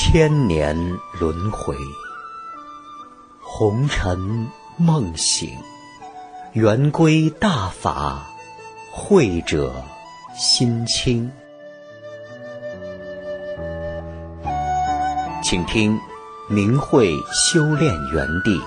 千年轮回，红尘梦醒，圆归大法，慧者心清。请听明慧修炼园地。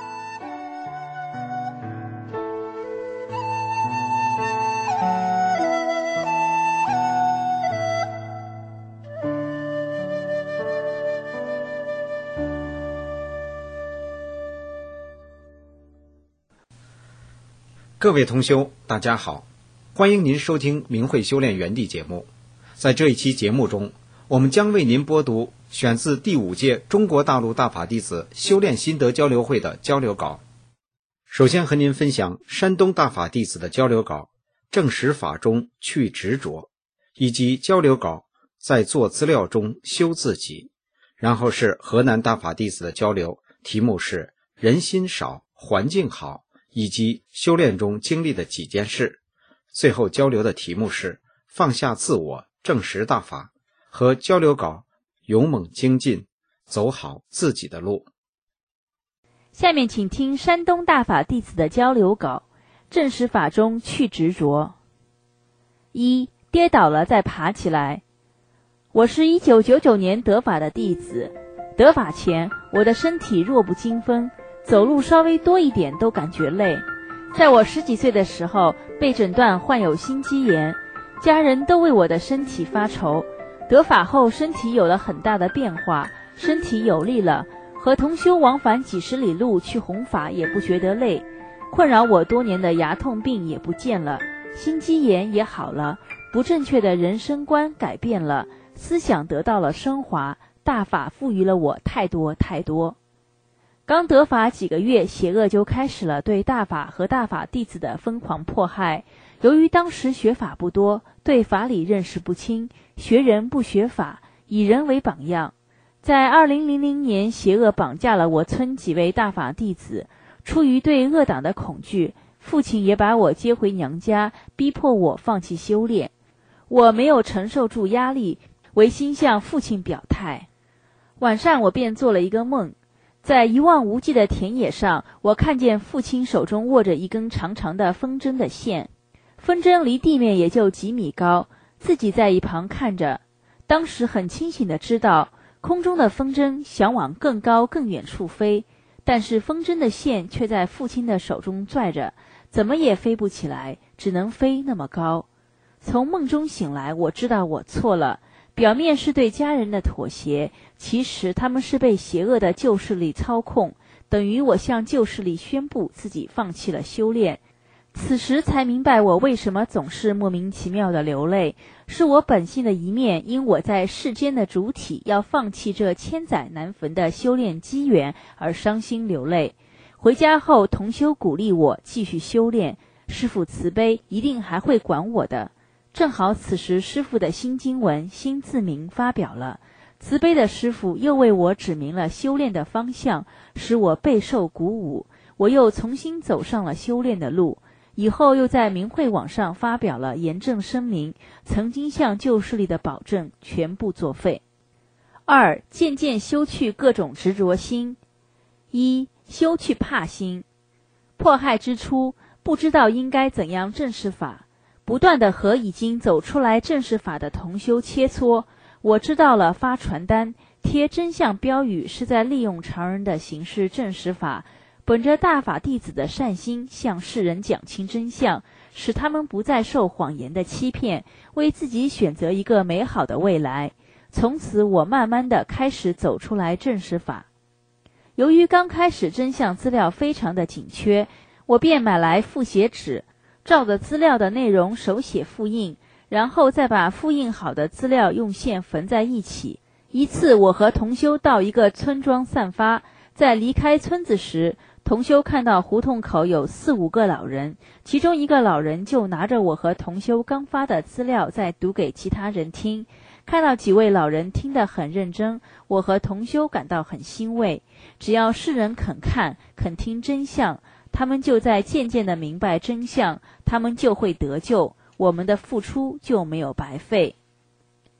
各位同修，大家好，欢迎您收听明慧修炼园地节目。在这一期节目中，我们将为您播读选自第5届中国大陆大法弟子修炼心得交流会的交流稿。首先和您分享山东大法弟子的交流稿，正实法中去执着，以及交流稿在做资料中修自己。然后是河南大法弟子的交流，题目是人心少，环境好，以及修炼中经历的几件事。最后交流的题目是放下自我，正实大法，和交流稿勇猛精进，走好自己的路。 下面请听山东大法弟子的交流稿，正实法中去执着。1. 跌倒了再爬起来。我是1999年得法的弟子，得法前我的身体弱不禁风，走路稍微多一点都感觉累。在我10几岁的时候被诊断患有心肌炎，家人都为我的身体发愁。得法后身体有了很大的变化，身体有力了，和同修往返几十里路去弘法也不觉得累，困扰我多年的牙痛病也不见了，心肌炎也好了，不正确的人生观改变了，思想得到了升华，大法赋予了我太多太多。刚得法几个月，邪恶就开始了对大法和大法弟子的疯狂迫害。由于当时学法不多，对法理认识不清，学人不学法，以人为榜样。在2000年，邪恶绑架了我村几位大法弟子，出于对恶党的恐惧，父亲也把我接回娘家，逼迫我放弃修炼。我没有承受住压力，违心向父亲表态。晚上我便做了一个梦，在一望无际的田野上，我看见父亲手中握着一根长长的风筝的线，风筝离地面也就几米高，自己在一旁看着。当时很清醒地知道，空中的风筝想往更高更远处飞，但是风筝的线却在父亲的手中拽着，怎么也飞不起来，只能飞那么高。从梦中醒来，我知道我错了，表面是对家人的妥协，其实他们是被邪恶的旧势力操控，等于我向旧势力宣布自己放弃了修炼。此时才明白我为什么总是莫名其妙的流泪，是我本性的一面因我在世间的主体要放弃这千载难逢的修炼机缘而伤心流泪。回家后同修鼓励我继续修炼，师父慈悲，一定还会管我的。正好此时师父的新经文新字明发表了，慈悲的师父又为我指明了修炼的方向，使我备受鼓舞，我又重新走上了修炼的路。以后又在明慧网上发表了严正声明，曾经向旧势力的保证全部作废。2. 渐渐修去各种执着心。1. 修去怕心。迫害之初，不知道应该怎样正视法，不断地和已经走出来正视法的同修切磋。我知道了发传单、贴真相标语是在利用常人的形式正视法，本着大法弟子的善心，向世人讲清真相，使他们不再受谎言的欺骗，为自己选择一个美好的未来。从此我慢慢地开始走出来正视法。由于刚开始真相资料非常的紧缺，我便买来复写纸，照着资料的内容手写复印，然后再把复印好的资料用线缝在一起。一次我和同修到一个村庄散发，在离开村子时，同修看到胡同口有4、5个老人，其中一个老人就拿着我和同修刚发的资料在读给其他人听。看到几位老人听得很认真，我和同修感到很欣慰。只要世人肯看、肯听真相，他们就在渐渐地明白真相，他们就会得救，我们的付出就没有白费。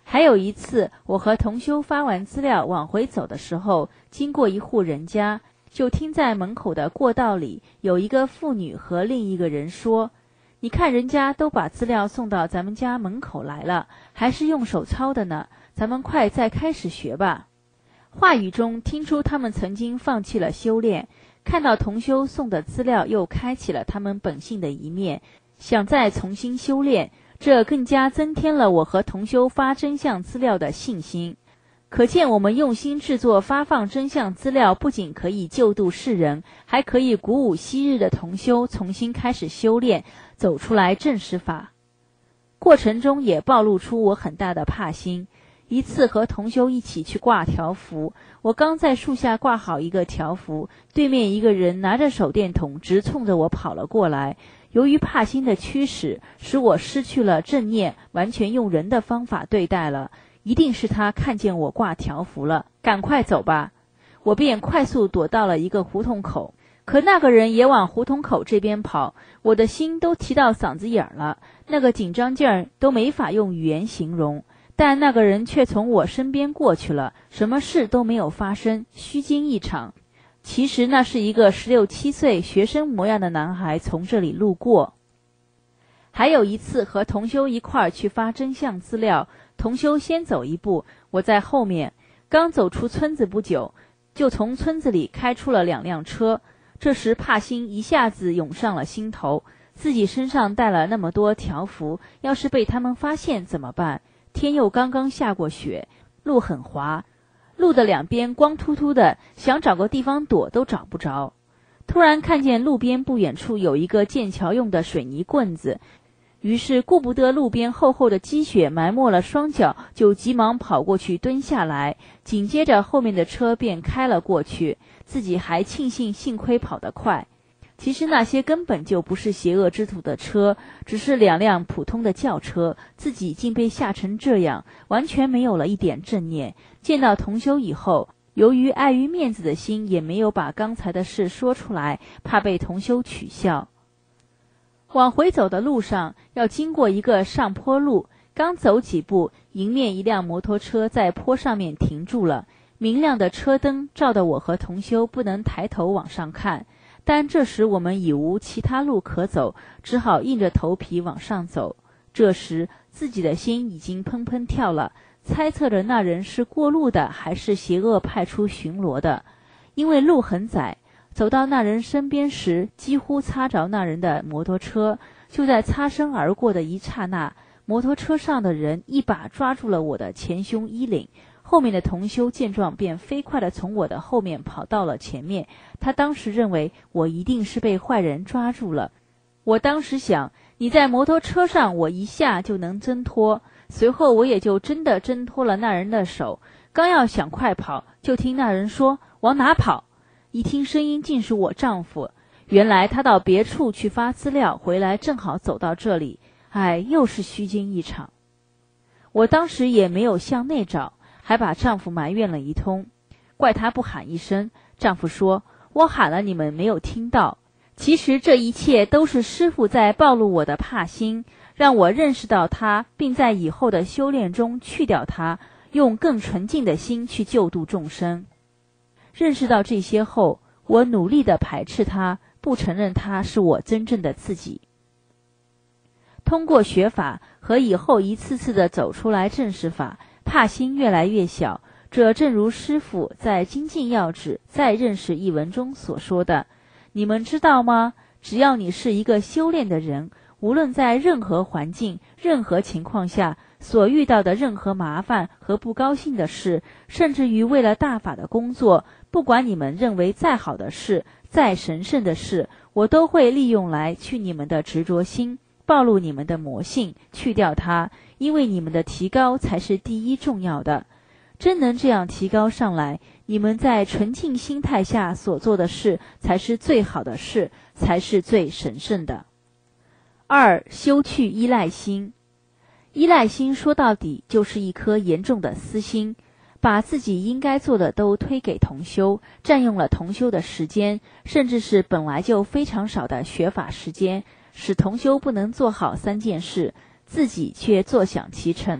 还有一次，我和同修发完资料往回走的时候，经过一户人家，就听在门口的过道里有一个妇女和另一个人说，你看人家都把资料送到咱们家门口来了，还是用手抄的呢，咱们快再开始学吧。话语中听出他们曾经放弃了修炼，看到同修送的资料又开启了他们本性的一面，想再重新修炼，这更加增添了我和同修发真相资料的信心。可见我们用心制作发放真相资料，不仅可以救度世人，还可以鼓舞昔日的同修重新开始修炼，走出来正视法。过程中也暴露出我很大的怕心。一次和同修一起去挂条幅，我刚在树下挂好一个条幅，对面一个人拿着手电筒直冲着我跑了过来。由于怕心的驱使，使我失去了正念，完全用人的方法对待了。一定是他看见我挂条幅了，赶快走吧。我便快速躲到了一个胡同口，可那个人也往胡同口这边跑，我的心都提到嗓子眼了，那个紧张劲儿都没法用语言形容。但那个人却从我身边过去了，什么事都没有发生，虚惊一场。其实那是一个16、17岁学生模样的男孩从这里路过。还有一次和同修一块儿去发真相资料，同修先走一步，我在后面，刚走出村子不久，就从村子里开出了2辆车。这时怕心一下子涌上了心头，自己身上带了那么多条幅，要是被他们发现怎么办？天又刚刚下过雪，路很滑，路的两边光秃秃的，想找个地方躲都找不着。突然看见路边不远处有一个建桥用的水泥棍子，于是顾不得路边厚厚的积雪埋没了双脚，就急忙跑过去蹲下来，紧接着后面的车便开了过去，自己还庆幸幸亏跑得快。其实那些根本就不是邪恶之徒的车，只是2辆普通的轿车，自己竟被吓成这样，完全没有了一点正念。见到同修以后，由于碍于面子的心，也没有把刚才的事说出来，怕被同修取笑。往回走的路上，要经过一个上坡路，刚走几步，迎面一辆摩托车在坡上面停住了，明亮的车灯照得我和同修不能抬头往上看。但这时我们已无其他路可走，只好硬着头皮往上走。这时自己的心已经砰砰跳了，猜测着那人是过路的还是邪恶派出巡逻的。因为路很窄，走到那人身边时，几乎擦着那人的摩托车。就在擦身而过的一刹那，摩托车上的人一把抓住了我的前胸衣领。后面的同修见状便飞快地从我的后面跑到了前面，他当时认为我一定是被坏人抓住了。我当时想，你在摩托车上，我一下就能挣脱。随后我也就真的挣脱了那人的手，刚要想快跑，就听那人说往哪跑。一听声音竟是我丈夫，原来他到别处去发资料，回来正好走到这里，又是虚惊一场。我当时也没有向内找，还把丈夫埋怨了一通，怪他不喊一声。丈夫说，我喊了你们没有听到。其实这一切都是师父在暴露我的怕心，让我认识到他，并在以后的修炼中去掉他，用更纯净的心去救度众生。认识到这些后，我努力地排斥他，不承认他是我真正的自己。通过学法和以后一次次地走出来正视法，怕心越来越小。这正如师父在《精进要旨再认识》一文中所说的，你们知道吗？只要你是一个修炼的人，无论在任何环境、任何情况下，所遇到的任何麻烦和不高兴的事，甚至于为了大法的工作，不管你们认为再好的事、再神圣的事，我都会利用来去你们的执着心，暴露你们的魔性，去掉它，因为你们的提高才是第一重要的。真能这样提高上来，你们在纯净心态下所做的事才是最好的事，才是最神圣的。2. 修去依赖心。依赖心说到底就是一颗严重的私心，把自己应该做的都推给同修，占用了同修的时间，甚至是本来就非常少的学法时间，使同修不能做好3件事，自己却坐享其成。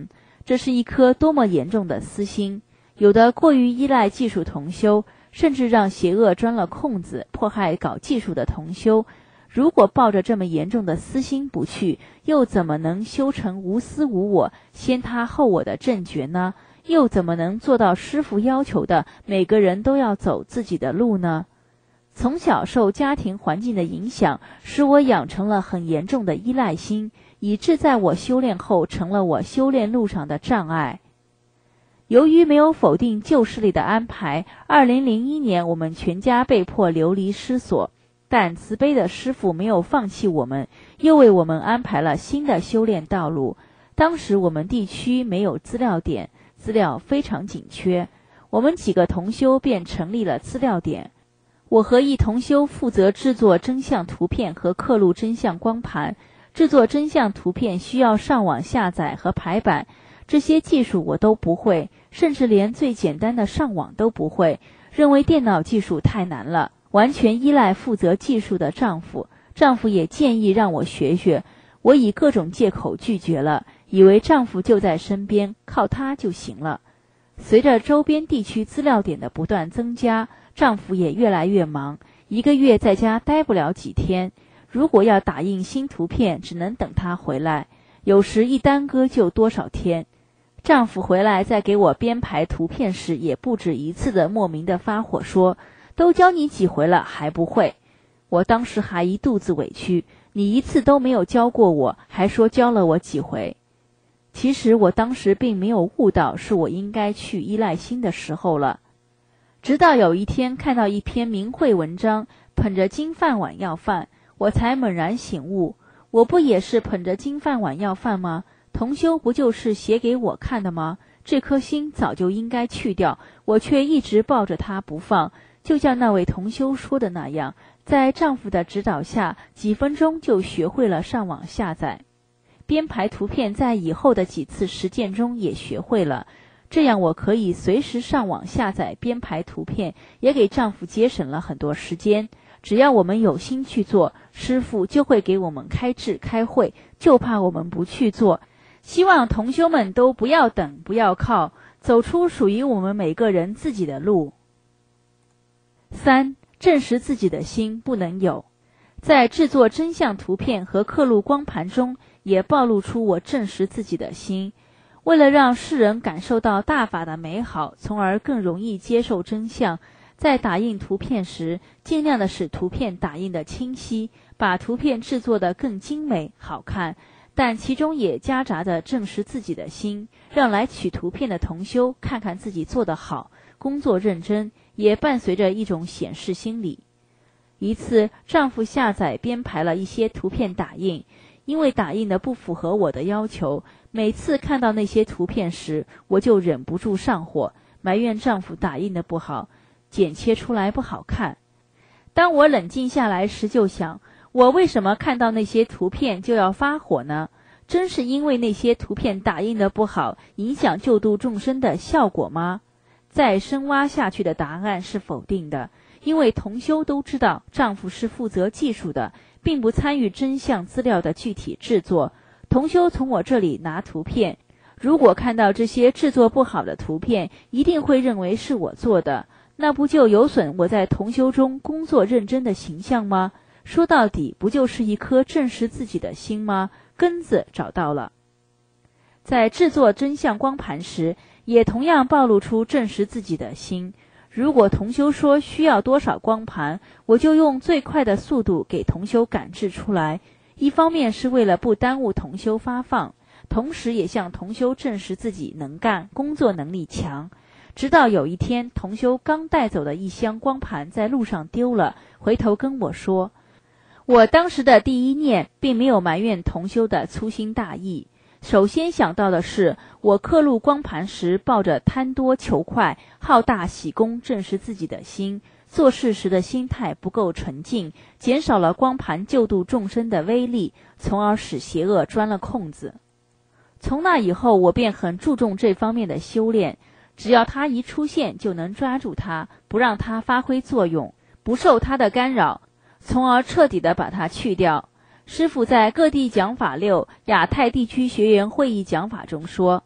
这是一颗多么严重的私心！有的过于依赖技术同修，甚至让邪恶钻了空子，迫害搞技术的同修。如果抱着这么严重的私心不去，又怎么能修成无私无我、先他后我的正觉呢？又怎么能做到师父要求的每个人都要走自己的路呢？从小受家庭环境的影响，使我养成了很严重的依赖心，以致在我修炼后成了我修炼路上的障碍。由于没有否定旧势力的安排，2001年我们全家被迫流离失所，但慈悲的师父没有放弃我们，又为我们安排了新的修炼道路。当时我们地区没有资料点，资料非常紧缺，我们几个同修便成立了资料点。我和一同修负责制作真相图片和刻录真相光盘。制作真相图片需要上网下载和排版，这些技术我都不会，甚至连最简单的上网都不会，认为电脑技术太难了，完全依赖负责技术的丈夫。丈夫也建议让我学学，我以各种借口拒绝了，以为丈夫就在身边，靠他就行了。随着周边地区资料点的不断增加，丈夫也越来越忙，一个月在家待不了几天。如果要打印新图片，只能等他回来，有时一耽搁就多少天。丈夫回来再给我编排图片时，也不止一次的莫名的发火说，都教你几回了还不会。我当时还一肚子委屈，你一次都没有教过我，还说教了我几回。其实我当时并没有悟到是我应该去依赖心的时候了。直到有一天看到一篇明慧文章，捧着金饭碗要饭，我才猛然醒悟，我不也是捧着金饭碗要饭吗？同修不就是写给我看的吗？这颗心早就应该去掉，我却一直抱着它不放。就像那位同修说的那样，在丈夫的指导下，几分钟就学会了上网下载。编排图片在以后的几次实践中也学会了，这样我可以随时上网下载编排图片，也给丈夫节省了很多时间。只要我们有心去做，师父就会给我们开智开慧，就怕我们不去做。希望同修们都不要等，不要靠，走出属于我们每个人自己的路。3. 证实自己的心不能有。在制作真相图片和刻录光盘中，也暴露出我证实自己的心。为了让世人感受到大法的美好，从而更容易接受真相，在打印图片时，尽量的使图片打印的清晰，把图片制作得更精美好看，但其中也夹杂着证实自己的心，让来取图片的同修看看自己做得好，工作认真，也伴随着一种显示心理。一次，丈夫下载编排了一些图片打印，因为打印的不符合我的要求，每次看到那些图片时，我就忍不住上火，埋怨丈夫打印的不好，剪切出来不好看。当我冷静下来时，就想，我为什么看到那些图片就要发火呢？真是因为那些图片打印的不好，影响救度众生的效果吗？再深挖下去的答案是否定的，因为同修都知道丈夫是负责技术的，并不参与真相资料的具体制作。同修从我这里拿图片，如果看到这些制作不好的图片，一定会认为是我做的，那不就有损我在同修中工作认真的形象吗？说到底，不就是一颗证实自己的心吗？根子找到了。在制作真相光盘时，也同样暴露出证实自己的心。如果同修说需要多少光盘，我就用最快的速度给同修赶制出来。一方面是为了不耽误同修发放，同时也向同修证实自己能干，工作能力强。直到有一天，同修刚带走的一箱光盘在路上丢了，回头跟我说，我当时的第一念并没有埋怨同修的粗心大意，首先想到的是，我刻录光盘时抱着贪多求快、好大喜功证实自己的心，做事时的心态不够纯净，减少了光盘救度众生的威力，从而使邪恶钻了空子。从那以后，我便很注重这方面的修炼，只要它一出现就能抓住它，不让它发挥作用，不受它的干扰，从而彻底的把它去掉。师父在各地讲法6亚太地区学员会议讲法中说，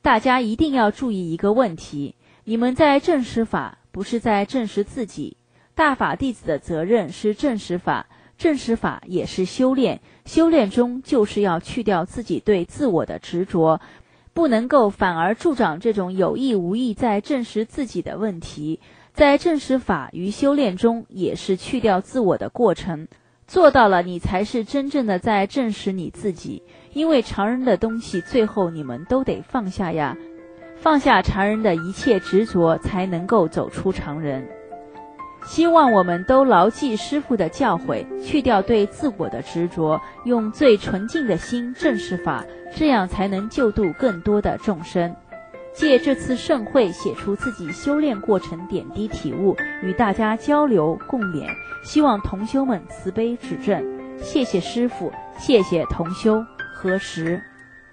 大家一定要注意一个问题，你们在证实法，不是在证实自己。大法弟子的责任是证实法，证实法也是修炼，修炼中就是要去掉自己对自我的执着，不能够反而助长这种有意无意在证实自己的问题。在证实法与修炼中也是去掉自我的过程，做到了你才是真正的在证实你自己。因为常人的东西最后你们都得放下呀，放下常人的一切执着，才能够走出常人。希望我们都牢记师父的教诲，去掉对自我的执着，用最纯净的心证实法，这样才能救度更多的众生。借这次盛会写出自己修炼过程点滴体悟，与大家交流共勉，希望同修们慈悲指正。谢谢师父，谢谢同修，何时。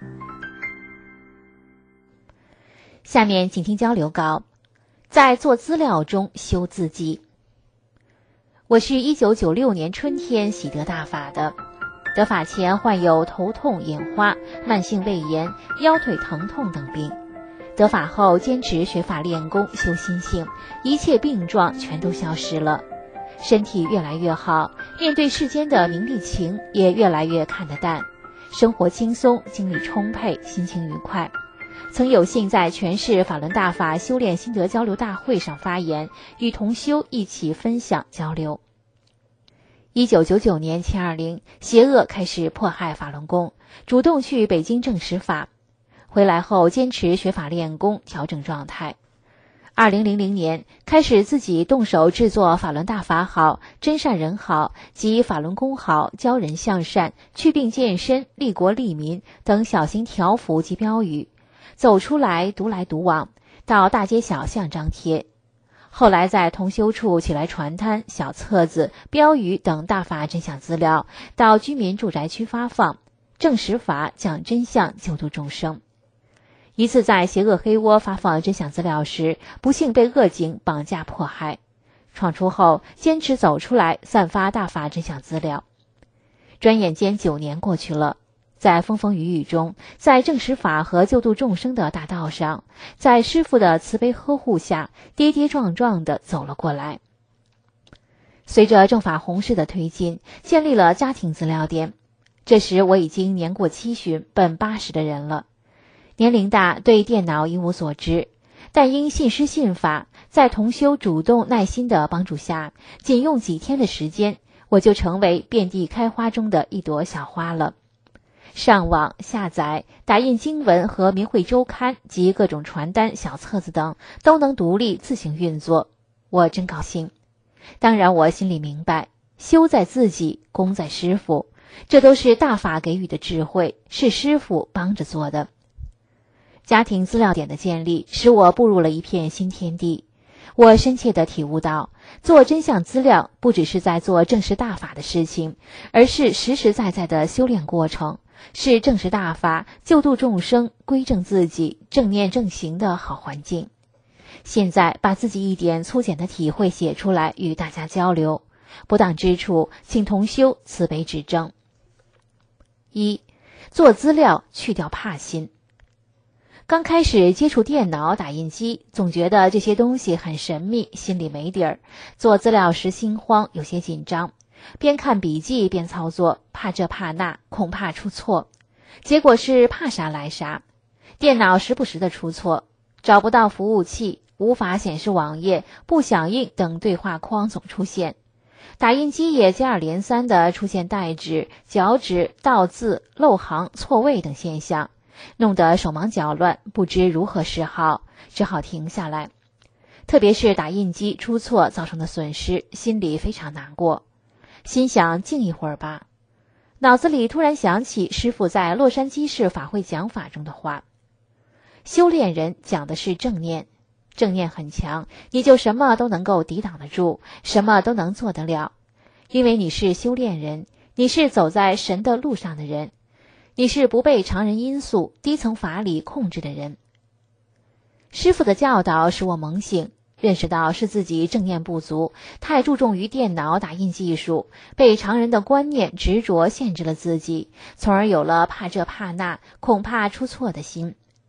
下面请听交流稿，在做资料中修自己。我是1996年春天喜得大法的，得法前患有头痛、眼花、慢性胃炎、腰腿疼痛等病。得法后坚持学法练功修心性，一切病状全都消失了，身体越来越好，面对世间的名利情也越来越看得淡，生活轻松，精力充沛，心情愉快。曾有幸在全市法轮大法修炼心得交流大会上发言，与同修一起分享交流。1999年720，邪恶开始迫害法轮功，主动去北京证实法，回来后坚持学法练功，调整状态。2000年开始自己动手制作法轮大法好、真善人好及法轮功好、教人向善、祛病健身、利国利民等小型条幅及标语，走出来独来独往，到大街小巷张贴。后来在同修处起来传单、小册子、标语等大法真相资料，到居民住宅区发放，证实法，讲真相，救度众生。一次在邪恶黑窝发放真相资料时，不幸被恶警绑架迫害。闯出后，坚持走出来，散发大法真相资料。转眼间9年过去了，在风风雨雨中，在证实法和救度众生的大道上，在师父的慈悲呵护下，跌跌撞撞地走了过来。随着正法弘誓的推进，建立了家庭资料点。这时我已经年过70，奔80的人了。年龄大，对电脑一无所知，但因信师信法，在同修主动耐心的帮助下，仅用几天的时间，我就成为遍地开花中的一朵小花了。上网下载、打印经文和明慧周刊及各种传单、小册子等都能独立自行运作，我真高兴。当然我心里明白，修在自己，功在师父，这都是大法给予的智慧，是师父帮着做的。家庭资料点的建立使我步入了一片新天地。我深切地体悟到，做真相资料不只是在做正实大法的事情，而是实实在在的修炼过程，是正实大法、救度众生、归正自己、正念正行的好环境。现在把自己一点粗浅的体会写出来与大家交流，不当之处请同修慈悲指正。1. 做资料去掉怕心。刚开始接触电脑、打印机，总觉得这些东西很神秘，心里没底儿。做资料时心慌，有些紧张，边看笔记边操作，怕这怕那，恐怕出错。结果是怕啥来啥，电脑时不时的出错，找不到服务器，无法显示网页，不响应等对话框总出现。打印机也接二连三的出现代指、脚趾、倒字、漏行、错位等现象，弄得手忙脚乱，不知如何是好，只好停下来。特别是打印机出错造成的损失，心里非常难过，心想静一会儿吧。脑子里突然想起师父在洛杉矶市法会讲法中的话，修炼人讲的是正念，正念很强，你就什么都能够抵挡得住，什么都能做得了，因为你是修炼人，你是走在神的路上的人，你是不被常人因素、低层法理控制的人。师父的教导使我猛醒，认识到是自己正念不足，太注重于电脑打印技术，被常人的观念执着限制了自己，从而有了怕这怕那，恐怕出错的心。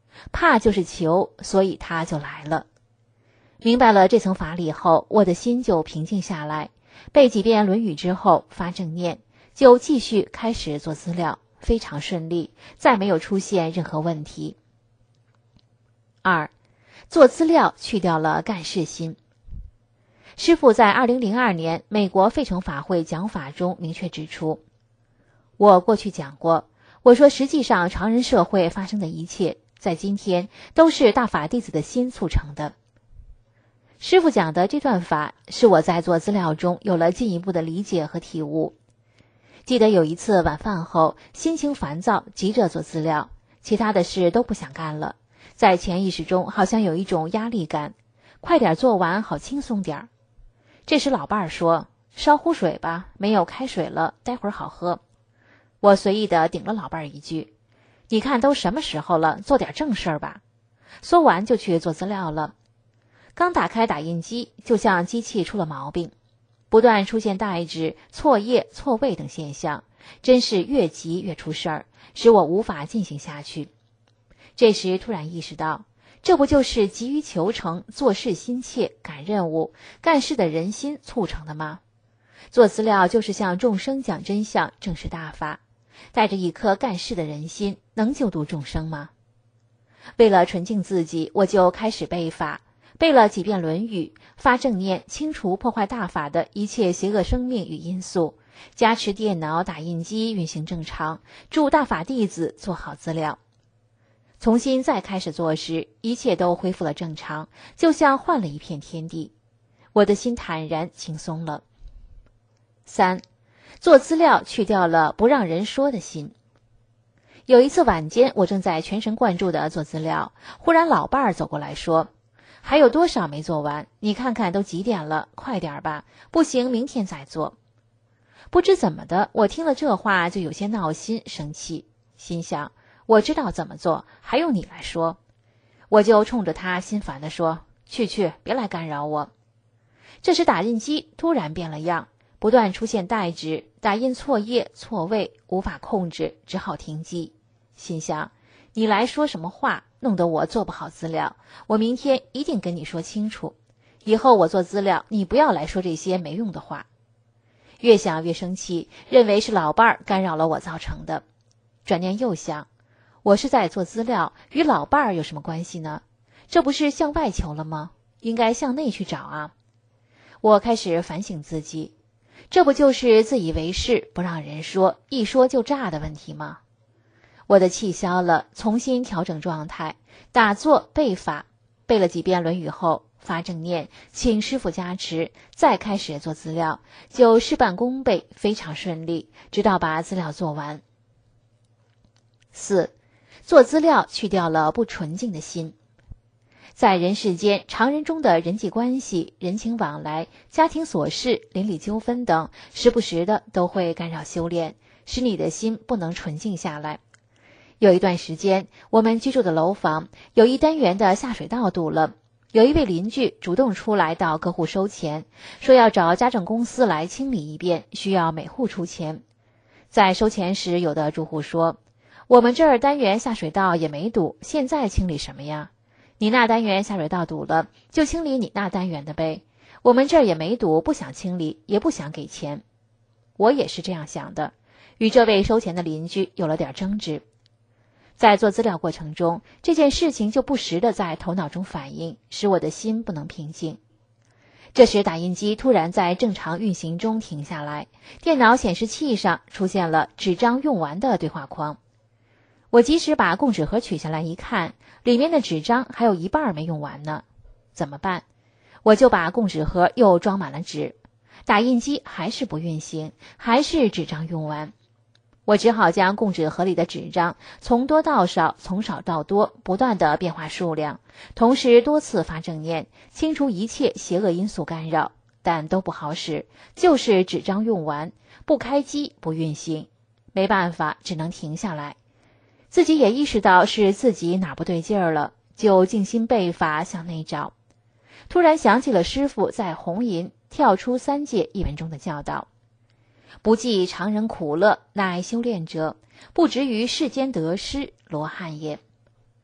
怕就是求，所以它就来了。明白了这层法理后，我的心就平静下来，背几遍《论语》之后发正念，就继续开始做资料，非常顺利，再没有出现任何问题。2. 做资料去掉了干事心。师父在2002年美国费城法会讲法中明确指出，我过去讲过，我说实际上常人社会发生的一切，在今天都是大法弟子的心促成的。师父讲的这段法是我在做资料中有了进一步的理解和体悟。记得有一次晚饭后，心情烦躁，急着做资料，其他的事都不想干了，在潜意识中好像有一种压力感，快点做完好轻松点儿。这时老伴儿说，烧壶水吧，没有开水了，待会儿好喝。我随意地顶了老伴儿一句，你看都什么时候了，做点正事儿吧。说完就去做资料了。刚打开打印机，就像机器出了毛病，不断出现代指、错页、错位等现象，真是越急越出事儿，使我无法进行下去。这时突然意识到，这不就是急于求成、做事心切、赶任务、干事的人心促成的吗？做资料就是向众生讲真相，正是大法。带着一颗干事的人心，能救度众生吗？为了纯净自己，我就开始背法，背了几遍《论语》，发正念，清除破坏大法的一切邪恶生命与因素，加持电脑、打印机运行正常，助大法弟子做好资料。重新再开始做时，一切都恢复了正常，就像换了一片天地，我的心坦然轻松了。3. 做资料去掉了不让人说的心。有一次晚间，我正在全神贯注地做资料，忽然老伴儿走过来说，还有多少没做完？你看看都几点了，快点吧，不行明天再做。不知怎么的，我听了这话就有些闹心生气，心想我知道怎么做，还用你来说？我就冲着他心烦地说，去，别来干扰我。这时打印机突然变了样，不断出现代指，打印错页错位，无法控制，只好停机。心想你来说什么话，弄得我做不好资料，我明天一定跟你说清楚，以后我做资料你不要来说这些没用的话。越想越生气，认为是老伴儿干扰了我造成的。转念又想，我是在做资料，与老伴儿有什么关系呢？这不是向外求了吗？应该向内去找啊。我开始反省自己，这不就是自以为是，不让人说，一说就炸的问题吗？我的气消了，重新调整状态，打坐背法，背了几遍《论语》后，发正念，请师父加持，再开始做资料，就事半功倍，非常顺利，直到把资料做完。4. 做资料去掉了不纯净的心。在人世间，常人中的人际关系、人情往来、家庭琐事、邻里纠纷等，时不时的都会干扰修炼，使你的心不能纯净下来。有一段时间，我们居住的楼房有一单元的下水道堵了，有一位邻居主动出来到各户收钱，说要找家政公司来清理一遍，需要每户出钱。在收钱时，有的住户说，我们这儿单元下水道也没堵，现在清理什么呀？你那单元下水道堵了，就清理你那单元的呗。我们这儿也没堵，不想清理，也不想给钱。我也是这样想的，与这位收钱的邻居有了点争执。在做资料过程中，这件事情就不时地在头脑中反映，使我的心不能平静。这时打印机突然在正常运行中停下来，电脑显示器上出现了纸张用完的对话框。我及时把供纸盒取下来一看，里面的纸张还有一半没用完呢，怎么办？我就把供纸盒又装满了纸，打印机还是不运行，还是纸张用完。我只好将供纸盒里的纸张从多到少，从少到多，不断的变化数量，同时多次发正念，清除一切邪恶因素干扰，但都不好使，就是纸张用完，不开机不运行，没办法，只能停下来。自己也意识到是自己哪不对劲儿了，就静心背法向内找。突然想起了师父在红银跳出三界一文中的教导，不计常人苦乐，乃修炼者，不执于世间得失，罗汉也。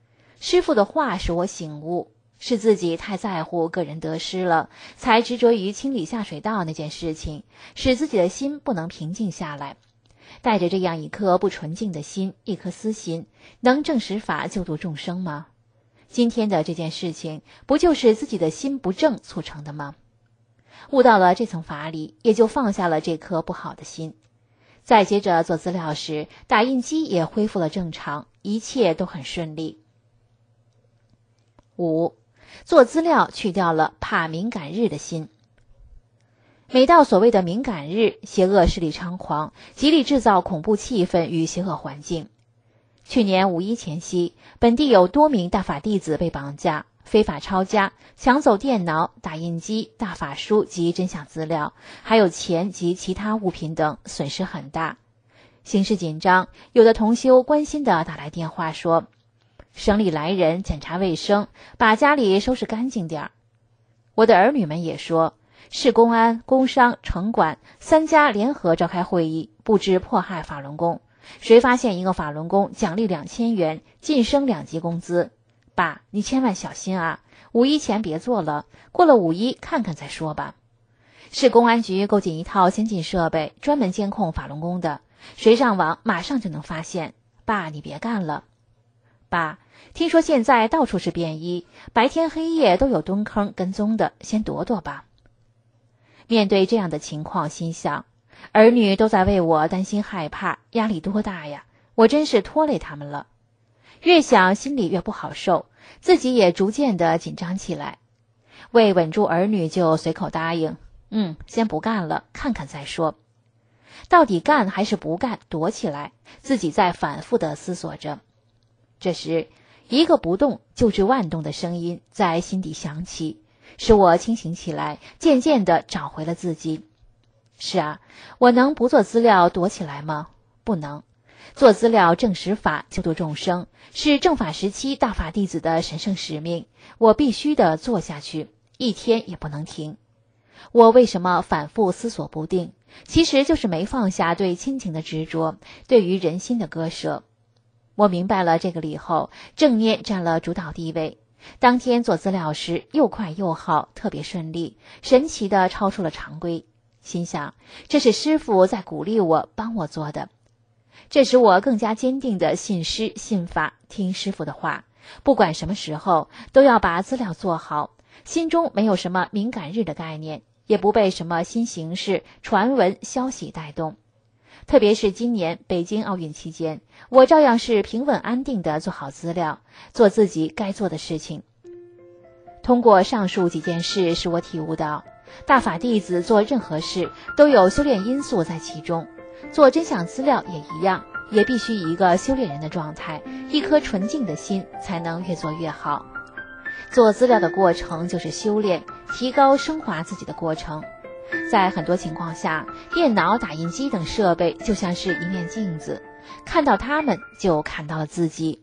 师父的话使我醒悟，是自己太在乎个人得失了，才执着于清理下水道那件事情，使自己的心不能平静下来。带着这样一颗不纯净的心，一颗私心，能证实法救度众生吗？今天的这件事情，不就是自己的心不正促成的吗？悟到了这层法理，也就放下了这颗不好的心。再接着做资料时，打印机也恢复了正常，一切都很顺利。5. 做资料去掉了怕敏感日的心。每到所谓的敏感日，邪恶势力猖狂，极力制造恐怖气氛与邪恶环境。去年5·1前夕，本地有多名大法弟子被绑架，非法抄家，抢走电脑、打印机、大法书及真相资料，还有钱及其他物品等，损失很大。形势紧张，有的同修关心地打来电话说，省里来人检查卫生，把家里收拾干净点儿。我的儿女们也说，市公安、工商、城管3家联合召开会议，布置迫害法轮功。谁发现一个法轮功，奖励2000元，晋升2级工资。爸，你千万小心啊！5·1前别做了，过了5·1看看再说吧。市公安局购进一套先进设备，专门监控法轮功的，谁上网马上就能发现。爸，你别干了。爸，听说现在到处是便衣，白天黑夜都有蹲坑跟踪的，先躲躲吧。面对这样的情况，心想，儿女都在为我担心害怕，压力多大呀！我真是拖累他们了。越想心里越不好受，自己也逐渐的紧张起来。为稳住儿女，就随口答应，先不干了，看看再说。到底干还是不干，躲起来，自己在反复的思索着。这时，一个不动就至万动的声音在心底响起，使我清醒起来，渐渐地找回了自己。是啊，我能不做资料躲起来吗？不能。做资料证实法救度众生，是正法时期大法弟子的神圣使命，我必须的做下去，一天也不能停。我为什么反复思索不定？其实就是没放下对亲情的执着，对于人心的割舍。我明白了这个理后，正念占了主导地位。当天做资料时又快又好，特别顺利，神奇的超出了常规。心想，这是师父在鼓励我，帮我做的。这使我更加坚定的信师信法，听师父的话，不管什么时候都要把资料做好，心中没有什么敏感日的概念，也不被什么新形势、传闻、消息带动。特别是今年北京奥运期间，我照样是平稳安定的做好资料，做自己该做的事情。通过上述几件事，使我体悟到，大法弟子做任何事都有修炼因素在其中，做真相资料也一样，也必须一个修炼人的状态，一颗纯净的心，才能越做越好。做资料的过程就是修炼、提高、升华自己的过程。在很多情况下，电脑、打印机等设备就像是一面镜子，看到它们就看到了自己。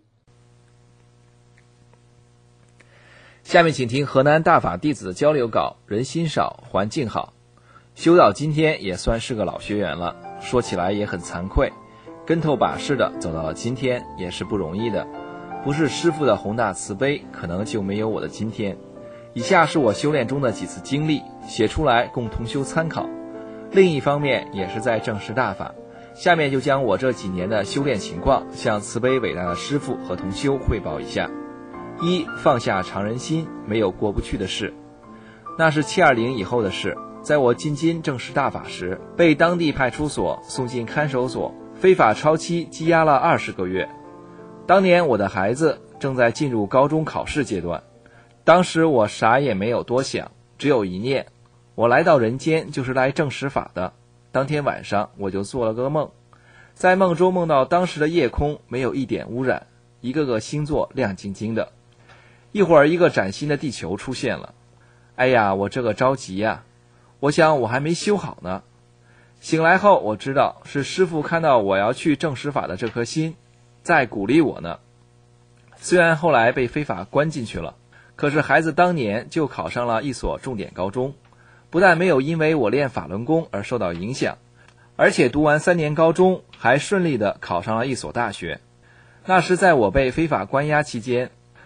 下面请听河南大法弟子的交流稿，人心少，环境好。修到今天也算是个老学员了，说起来也很惭愧，跟头把式的走到了今天也是不容易的，不是师父的宏大慈悲，可能就没有我的今天。以下是我修炼中的几次经历，写出来供同修参考。另一方面也是在证实大法。下面就将我这几年的修炼情况向慈悲伟大的师父和同修汇报一下。1. 放下常人心，没有过不去的事。那是720以后的事，在我进京证实大法时，被当地派出所送进看守所，非法超期羁押了20个月。当年我的孩子正在进入高中考试阶段，当时我啥也没有多想，只有一念，我来到人间就是来证实法的。当天晚上我就做了个梦，在梦中梦到当时的夜空没有一点污染，一个个星座亮晶晶的。一会儿一个崭新的地球出现了，哎呀，我这个着急呀，我想我还没修好呢。醒来后我知道是师父看到我要去证实法的这颗心，在鼓励我呢。虽然后来被非法关进去了，可是孩子当年就考上了一所重点高中，不但没有因为我练法轮功而受到影响，而且读完3年高中还顺利地考上了一所大学。那是在我被非法关押期间，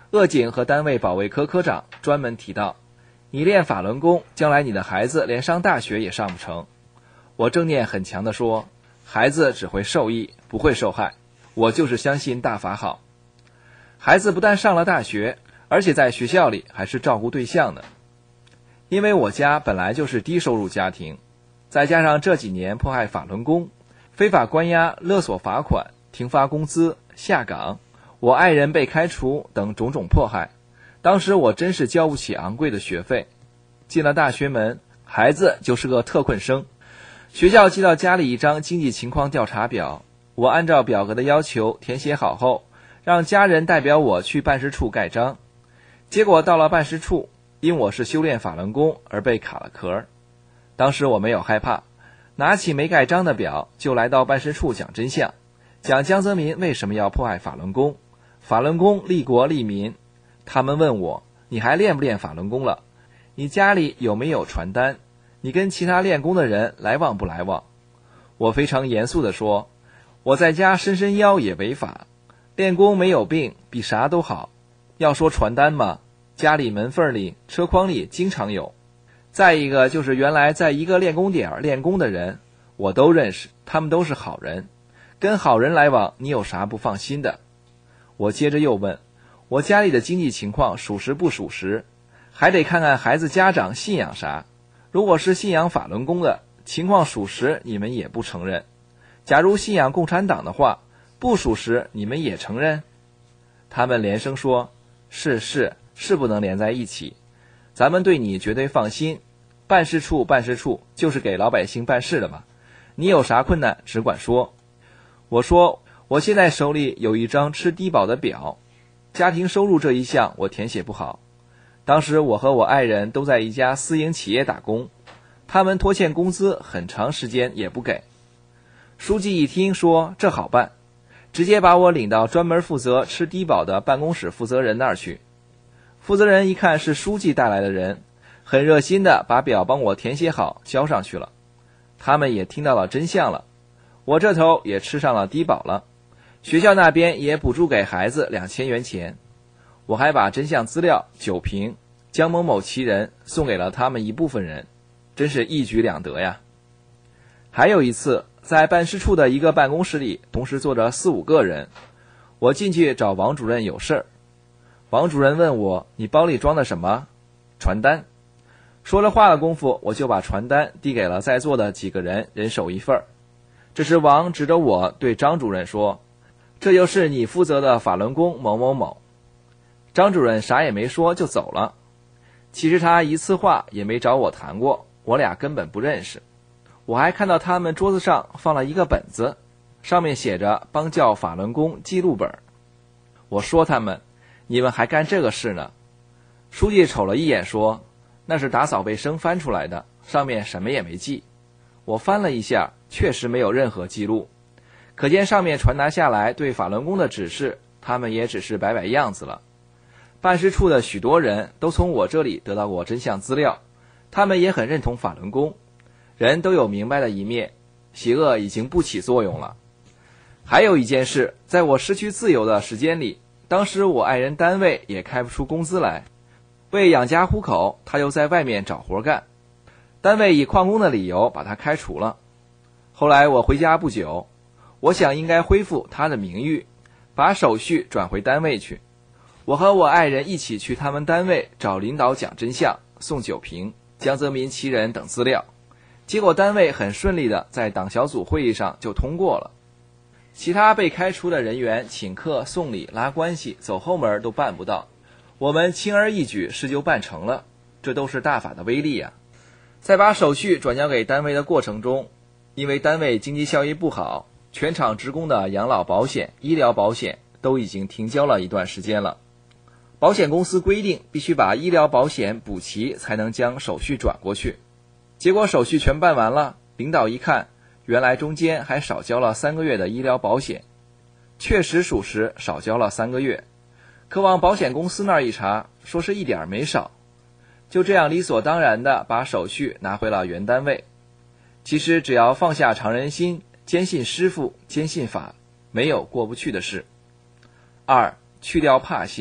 鄂警和单位保卫科科长专门提到，你练法轮功，将来你的孩子连上大学也上不成。我正念很强地说，孩子只会受益，不会受害，我就是相信大法好。孩子不但上了大学，而且在学校里还是照顾对象呢。因为我家本来就是低收入家庭，再加上这几年迫害法轮功，非法关押、勒索罚款、停发工资、下岗，我爱人被开除等种种迫害，当时我真是交不起昂贵的学费。进了大学门，孩子就是个特困生。学校寄到家里一张经济情况调查表，我按照表格的要求填写好后，让家人代表我去办事处盖章。结果到了办事处，因我是修炼法轮功而被卡了壳。当时我没有害怕，拿起没盖章的表就来到办事处讲真相，讲江泽民为什么要迫害法轮功，法轮功利国利民。他们问我，你还练不练法轮功了？你家里有没有传单？你跟其他练功的人来往不来往？我非常严肃地说，我在家伸伸腰也违法，练功没有病，比啥都好。要说传单嘛，家里门缝里、车筐里经常有。再一个就是原来在一个练功点练功的人，我都认识，他们都是好人，跟好人来往，你有啥不放心的？我接着又问，我家里的经济情况属实不属实？还得看看孩子家长信仰啥。如果是信仰法轮功的，情况属实，你们也不承认；假如信仰共产党的话，不属实，你们也承认？他们连声说，是不能连在一起，咱们对你绝对放心。办事处就是给老百姓办事的嘛，你有啥困难只管说。我说，我现在手里有一张吃低保的表，家庭收入这一项我填写不好。当时我和我爱人都在一家私营企业打工，他们拖欠工资很长时间也不给。书记一听说这好办，直接把我领到专门负责吃低保的办公室负责人那儿去。负责人一看是书记带来的人，很热心的把表帮我填写好交上去了。他们也听到了真相了，我这头也吃上了低保了，学校那边也补助给孩子2000元钱。我还把真相资料、酒瓶、江某某其人送给了他们一部分人，真是一举两得呀。还有一次，在办事处的一个办公室里同时坐着4、5个人，我进去找王主任有事儿。王主任问我，你包里装的什么？传单。说了话的功夫，我就把传单递给了在座的几个人，人手一份。这时王指着我对张主任说，这就是你负责的法轮功某某某。张主任啥也没说就走了，其实他一次话也没找我谈过，我俩根本不认识。我还看到他们桌子上放了一个本子，上面写着帮教法轮功记录本。我说他们，你们还干这个事呢？书记瞅了一眼说，那是打扫卫生翻出来的，上面什么也没记。我翻了一下，确实没有任何记录，可见上面传达下来对法轮功的指示，他们也只是摆摆样子了。办事处的许多人都从我这里得到过真相资料，他们也很认同法轮功。人都有明白的一面，邪恶已经不起作用了。还有一件事，在我失去自由的时间里，当时我爱人单位也开不出工资来，为养家糊口，他又在外面找活干，单位以旷工的理由把他开除了。后来我回家不久，我想应该恢复他的名誉，把手续转回单位去。我和我爱人一起去他们单位找领导讲真相，送酒瓶、江泽民其人等资料，结果单位很顺利的在党小组会议上就通过了。其他被开除的人员请客送礼拉关系走后门都办不到，我们轻而易举事就办成了，这都是大法的威力啊。在把手续转交给单位的过程中，因为单位经济效益不好，全厂职工的养老保险、医疗保险都已经停交了一段时间了。保险公司规定必须把医疗保险补齐才能将手续转过去，结果手续全办完了，领导一看，原来中间还少交了3个月的医疗保险，确实属实少交了3个月，可往保险公司那儿一查，说是一点没少，就这样理所当然的把手续拿回了原单位。其实只要放下常人心，坚信师父，坚信法，没有过不去的事。2. 去掉怕心，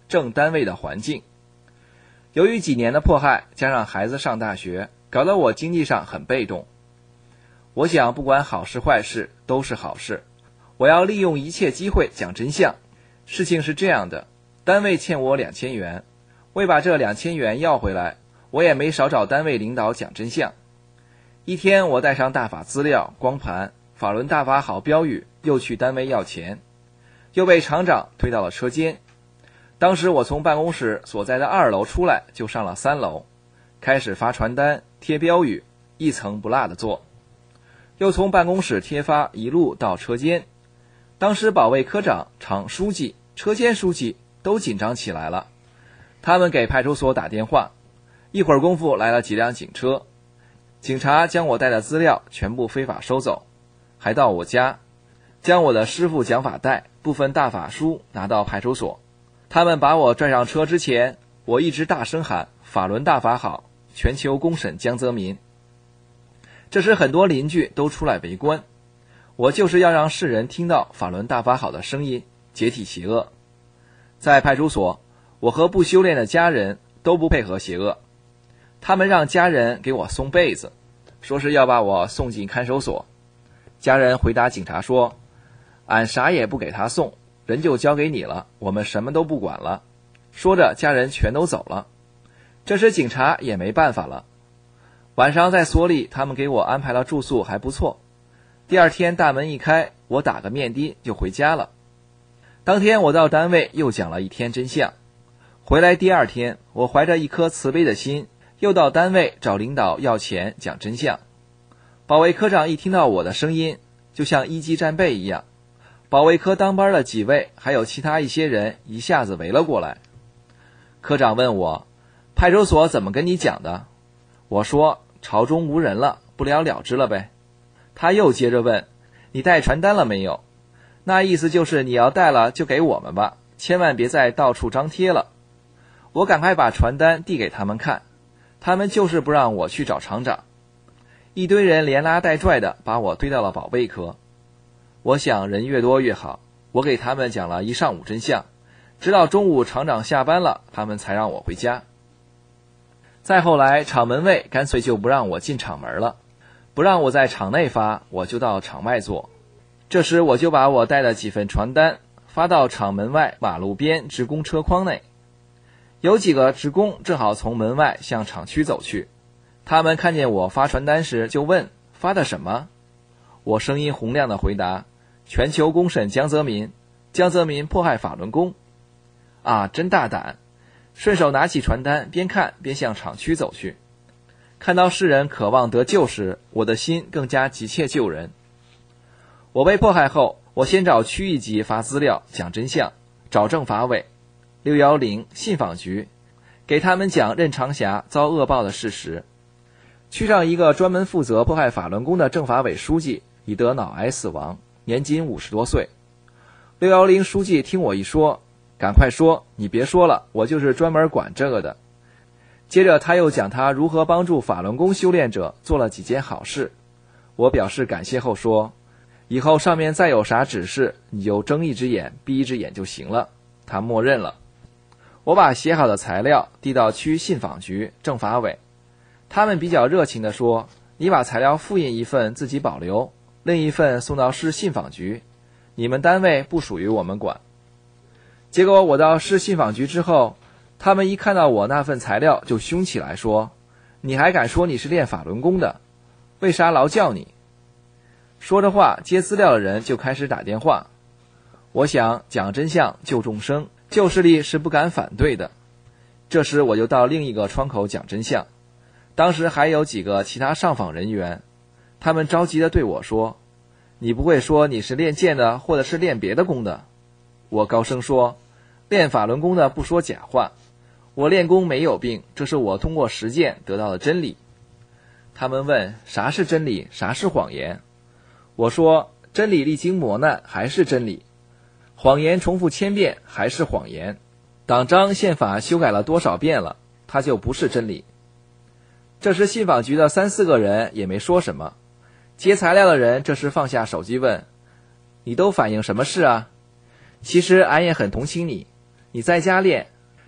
正单位的环境。由于几年的迫害，加上孩子上大学，搞得我经济上很被动。我想不管好事坏事都是好事，我要利用一切机会讲真相。事情是这样的，单位欠我2000元，为把这2000元要回来，我也没少找单位领导讲真相。一天我带上大法资料、光盘、法轮大法好标语，又去单位要钱，又被厂长推到了车间。当时我从办公室所在的2楼出来，就上了3楼，开始发传单、贴标语，一层不落的做。又从办公室贴发，一路到车间。当时保卫科长、厂书记、车间书记都紧张起来了，他们给派出所打电话，一会儿功夫来了几辆警车，警察将我带的资料全部非法收走，还到我家，将我的师父讲法带、部分大法书拿到派出所。他们把我拽上车之前，我一直大声喊法轮大法好，全球公审江泽民。这时很多邻居都出来围观，我就是要让世人听到法轮大法好的声音，解体邪恶。在派出所，我和不修炼的家人都不配合邪恶，他们让家人给我送被子，说是要把我送进看守所。家人回答警察说，俺啥也不给他送，人就交给你了，我们什么都不管了。说着家人全都走了。这时警察也没办法了。晚上在所里，他们给我安排了住宿，还不错。第二天大门一开，我打个面的就回家了。当天我到单位又讲了一天真相。回来第二天，我怀着一颗慈悲的心，又到单位找领导要钱讲真相。保卫科长一听到我的声音，就像一击战备一样，保卫科当班的几位还有其他一些人一下子围了过来。科长问我，派出所怎么跟你讲的？我说，朝中无人了，不了了之了呗。他又接着问，你带传单了没有？那意思就是你要带了就给我们吧，千万别再到处张贴了。我赶快把传单递给他们看，他们就是不让我去找厂长。一堆人连拉带拽的把我推到了保卫科。我想人越多越好，我给他们讲了一上午真相，直到中午厂长下班了，他们才让我回家。再后来厂门卫干脆就不让我进厂门了，不让我在厂内发，我就到厂外做。这时我就把我带的几份传单发到厂门外马路边职工车筐内。有几个职工正好从门外向厂区走去，他们看见我发传单时就问，发的什么？我声音洪亮地回答，全球公审江泽民，江泽民迫害法轮功。啊，真大胆！顺手拿起传单，边看边向厂区走去。看到世人渴望得救时，我的心更加急切救人。我被迫害后，我先找区一级发资料讲真相，找政法委、610信访局，给他们讲任长霞遭恶报的事实。区上一个专门负责迫害法轮功的政法委书记已得脑癌死亡，年仅50多岁。610书记听我一说，赶快说，你别说了，我就是专门管这个的。接着他又讲他如何帮助法轮功修炼者做了几件好事。我表示感谢后说，以后上面再有啥指示，你就睁一只眼闭一只眼就行了。他默认了。我把写好的材料递到区信访局、政法委，他们比较热情地说，你把材料复印一份自己保留，另一份送到市信访局，你们单位不属于我们管。结果我到市信访局之后，他们一看到我那份材料就凶起来说，你还敢说你是练法轮功的，为啥劳教你？说着话，接资料的人就开始打电话。我想讲真相救众生，旧势力是不敢反对的。这时我就到另一个窗口讲真相，当时还有几个其他上访人员，他们着急地对我说，你不会说你是练剑的或者是练别的功的？我高声说，练法轮功的不说假话，我练功没有病，这是我通过实践得到的真理。他们问，啥是真理，啥是谎言？我说，真理历经磨难还是真理，谎言重复1000遍还是谎言，党章宪法修改了多少遍了，它就不是真理。这时信访局的3、4个人也没说什么。接材料的人这时放下手机问，你都反映什么事啊？其实俺也很同情你，你在家练，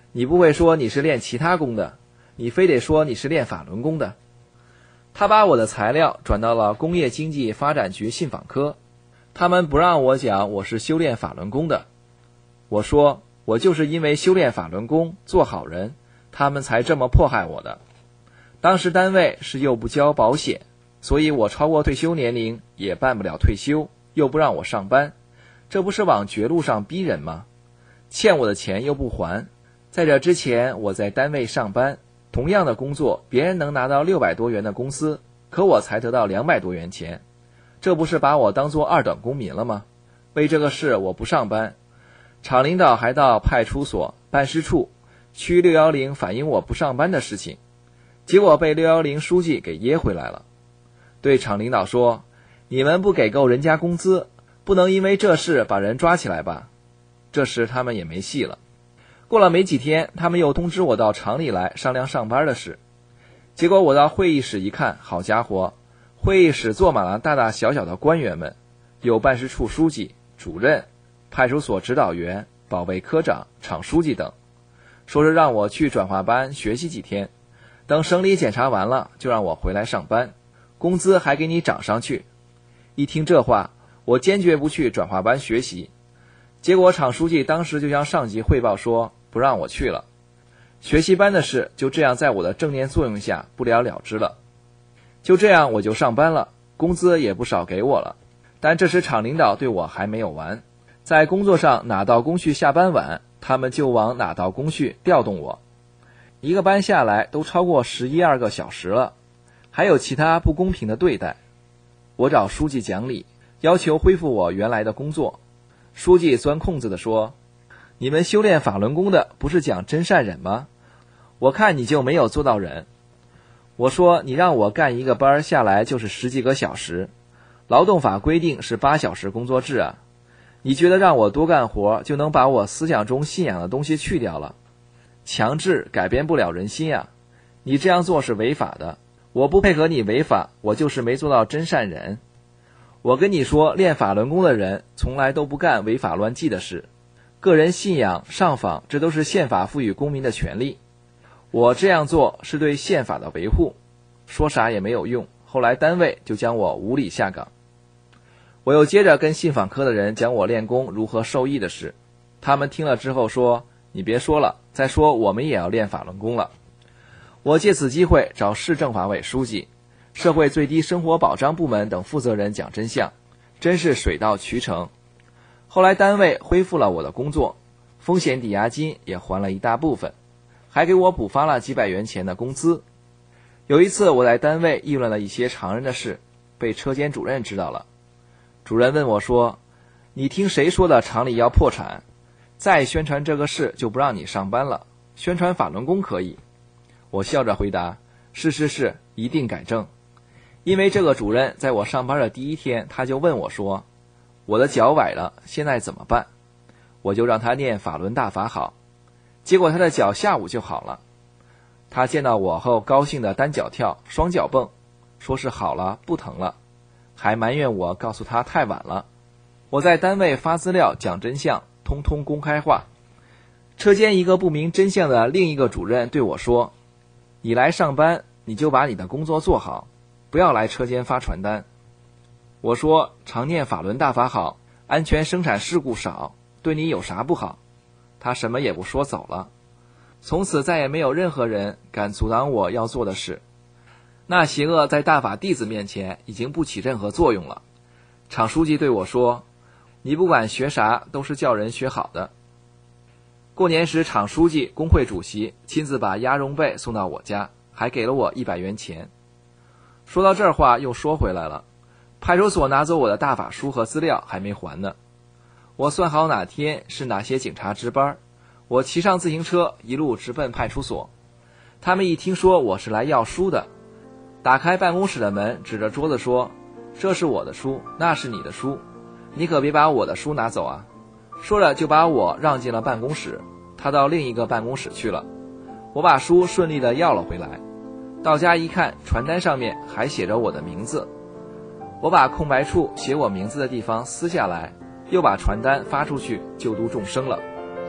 你不会说你是练其他功的，你非得说你是练法轮功的。他把我的材料转到了工业经济发展局信访科，他们不让我讲我是修炼法轮功的。我说我就是因为修炼法轮功做好人，他们才这么迫害我的。当时单位是又不交保险，所以我超过退休年龄也办不了退休，又不让我上班，这不是往绝路上逼人吗？欠我的钱又不还。在这之前我在单位上班，同样的工作别人能拿到600多元的工资，可我才得到200多元钱，这不是把我当作二等公民了吗？为这个事我不上班，厂领导还到派出所、办事处、区610反映我不上班的事情，结果被610书记给噎回来了。对厂领导说，你们不给够人家工资，不能因为这事把人抓起来吧。这时他们也没戏了。过了没几天，他们又通知我到厂里来商量上班的事。结果我到会议室一看，好家伙，会议室坐满了大大小小的官员们，有办事处书记、主任、派出所指导员、保卫科长、厂书记等，说是让我去转化班学习几天，等省里检查完了就让我回来上班，工资还给你涨上去。一听这话，我坚决不去转化班学习。结果厂书记当时就向上级汇报说不让我去了，学习班的事就这样在我的正念作用下不了了之了。就这样我就上班了，工资也不少给我了。但这时厂领导对我还没有完，在工作上哪道工序下班晚，他们就往哪道工序调动我。一个班下来都超过11、12个小时了，还有其他不公平的对待。我找书记讲理，要求恢复我原来的工作。书记钻空子地说，你们修炼法轮功的不是讲真善忍吗？我看你就没有做到忍。我说你让我干一个班下来就是10几个小时，劳动法规定是8小时工作制啊，你觉得让我多干活就能把我思想中信仰的东西去掉了？强制改变不了人心啊，你这样做是违法的，我不配合你违法，我就是没做到真善忍。我跟你说，练法轮功的人从来都不干违法乱纪的事，个人信仰、上访，这都是宪法赋予公民的权利。我这样做是对宪法的维护，说啥也没有用，后来单位就将我无理下岗。我又接着跟信访科的人讲我练功如何受益的事，他们听了之后说，你别说了，再说我们也要练法轮功了。我借此机会找市政法委书记、社会最低生活保障部门等负责人讲真相，真是水到渠成。后来单位恢复了我的工作，风险抵押金也还了一大部分，还给我补发了几百元钱的工资。有一次我在单位议论了一些常人的事，被车间主任知道了。主任问我说，你听谁说的厂里要破产？再宣传这个事就不让你上班了，宣传法轮功可以。我笑着回答，是，一定改正。因为这个主任在我上班的第一天，他就问我说，我的脚崴了，现在怎么办？我就让他念法轮大法好，结果他的脚下午就好了。他见到我后高兴的单脚跳、双脚蹦，说是好了，不疼了，还埋怨我告诉他太晚了。我在单位发资料讲真相，通通公开化。车间一个不明真相的另一个主任对我说，你来上班你就把你的工作做好，不要来车间发传单。我说常念法轮大法好，安全生产事故少，对你有啥不好？他什么也不说走了。从此再也没有任何人敢阻挡我要做的事。那邪恶在大法弟子面前已经不起任何作用了。厂书记对我说，你不管学啥都是叫人学好的。过年时厂书记、工会主席亲自把鸭绒被送到我家，还给了我100元钱。说到这话又说回来了，派出所拿走我的大法书和资料还没还呢。我算好哪天是哪些警察值班，我骑上自行车一路直奔派出所。他们一听说我是来要书的，打开办公室的门，指着桌子说，这是我的书，那是你的书，你可别把我的书拿走啊。说着就把我让进了办公室，他到另一个办公室去了。我把书顺利地要了回来，到家一看，传单上面还写着我的名字。我把空白处写我名字的地方撕下来，又把传单发出去，救度众生了。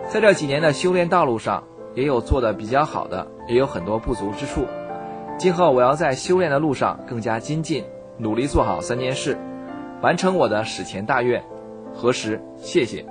在这几年的修炼道路上，也有做得比较好的，也有很多不足之处。今后我要在修炼的路上更加精进，努力做好3件事，完成我的史前大愿。何时？谢谢。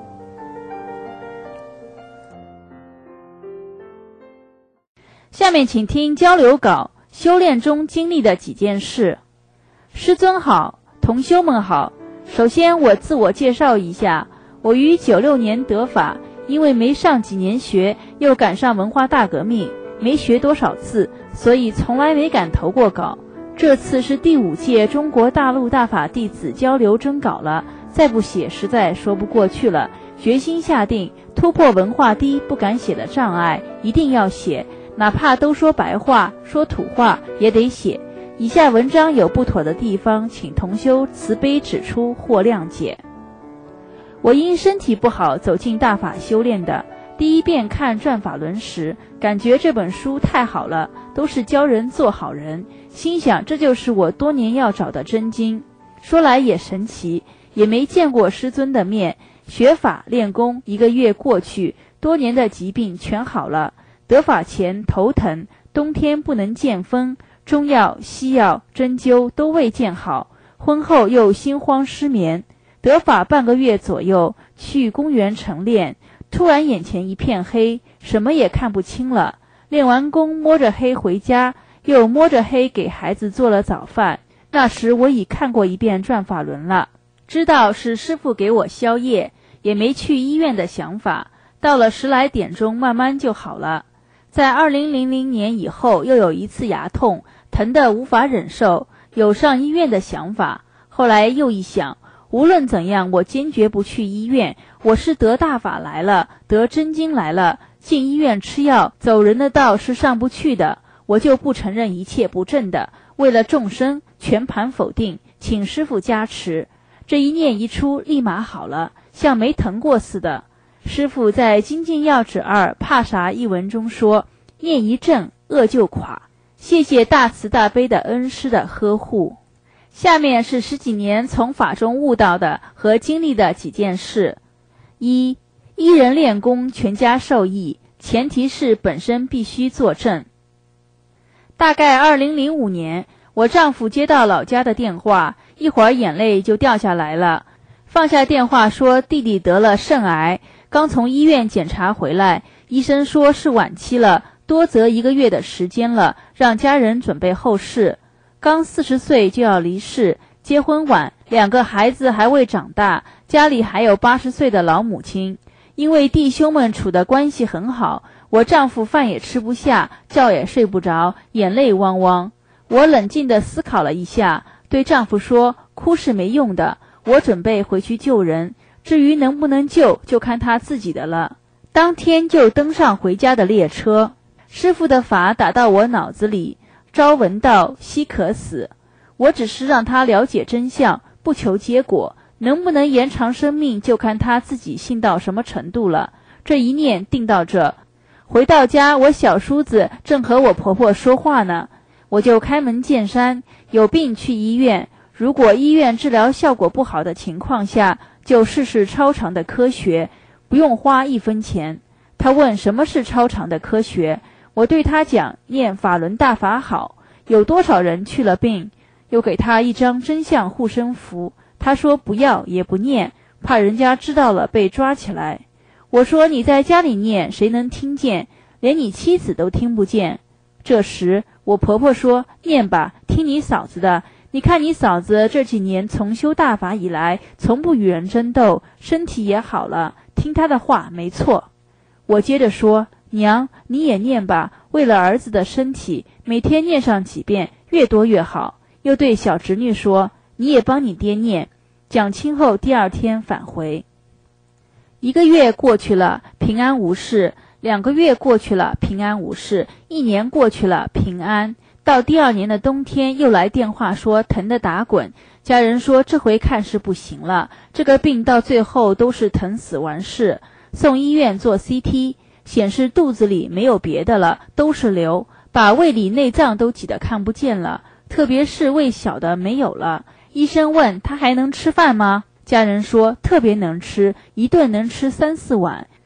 下面请听交流稿，修炼中经历的几件事。师尊好，同修们好。首先我自我介绍一下，我于96年得法，因为没上几年学，又赶上文化大革命，没学多少次，所以从来没敢投过稿。这次是第5届中国大陆大法弟子交流征稿了，再不写实在说不过去了，决心下定突破文化低不敢写的障碍，一定要写，哪怕都说白话说土话也得写。以下文章有不妥的地方，请同修慈悲指出或谅解。我因身体不好走进大法修炼的，第一遍看转法轮时，感觉这本书太好了，都是教人做好人，心想这就是我多年要找的真经。说来也神奇，也没见过师尊的面，学法练功1个月过去，多年的疾病全好了。得法前头疼，冬天不能见风，中药西药针灸都未见好，婚后又心慌失眠。得法半个月左右，去公园晨练，突然眼前一片黑，什么也看不清了。练完功摸着黑回家，又摸着黑给孩子做了早饭。那时我已看过1遍转法轮了，知道是师父给我消业，也没去医院的想法。到了10来点钟慢慢就好了。在2000年以后又有一次牙痛，疼得无法忍受，有上医院的想法。后来又一想，无论怎样我坚决不去医院，我是得大法来了，得真经来了，进医院吃药走人的道是上不去的，我就不承认一切不正的，为了众生全盘否定，请师父加持。这一念一出，立马好了，像没疼过似的。师父在《精进要旨2怕啥》一文中说，念一正，恶就垮。谢谢大慈大悲的恩师的呵护。下面是10几年从法中悟到的和经历的几件事。一人练功，全家受益，前提是本身必须作正。大概2005年，我丈夫接到老家的电话，一会儿眼泪就掉下来了。放下电话说弟弟得了肾癌，刚从医院检查回来，医生说是晚期了，多则1个月的时间了，让家人准备后事。刚40岁就要离世，结婚晚，2个孩子还未长大，家里还有80岁的老母亲。因为弟兄们处的关系很好，我丈夫饭也吃不下，觉也睡不着，眼泪汪汪。我冷静地思考了一下，对丈夫说，哭是没用的，我准备回去救人，至于能不能救，就看他自己的了。当天就登上回家的列车。师父的法打到我脑子里，朝闻道，夕可死。我只是让他了解真相，不求结果，能不能延长生命，就看他自己信到什么程度了。这一念定到这。回到家，我小叔子正和我婆婆说话呢，我就开门见山，有病去医院，如果医院治疗效果不好的情况下，就试试超常的科学，不用花1分钱。他问什么是超常的科学，我对他讲，念法轮大法好，有多少人去了病，又给他一张真相护身符，他说不要也不念，怕人家知道了被抓起来。我说你在家里念，谁能听见？连你妻子都听不见。这时我婆婆说，念吧，听你嫂子的，你看你嫂子这几年从修大法以来，从不与人争斗，身体也好了，听她的话没错。我接着说，娘，你也念吧，为了儿子的身体，每天念上几遍，越多越好。又对小侄女说，你也帮你爹念。讲清后第2天返回。1个月过去了，平安无事；2个月过去了，平安无事；1年过去了，平安。到第2年的冬天，又来电话说疼得打滚，家人说这回看是不行了，这个病到最后都是疼死完事。送医院做 CT， 显示肚子里没有别的了，都是瘤，把胃里内脏都挤得看不见了，特别是胃小的没有了。医生问他还能吃饭吗？家人说特别能吃，1顿能吃3、4碗。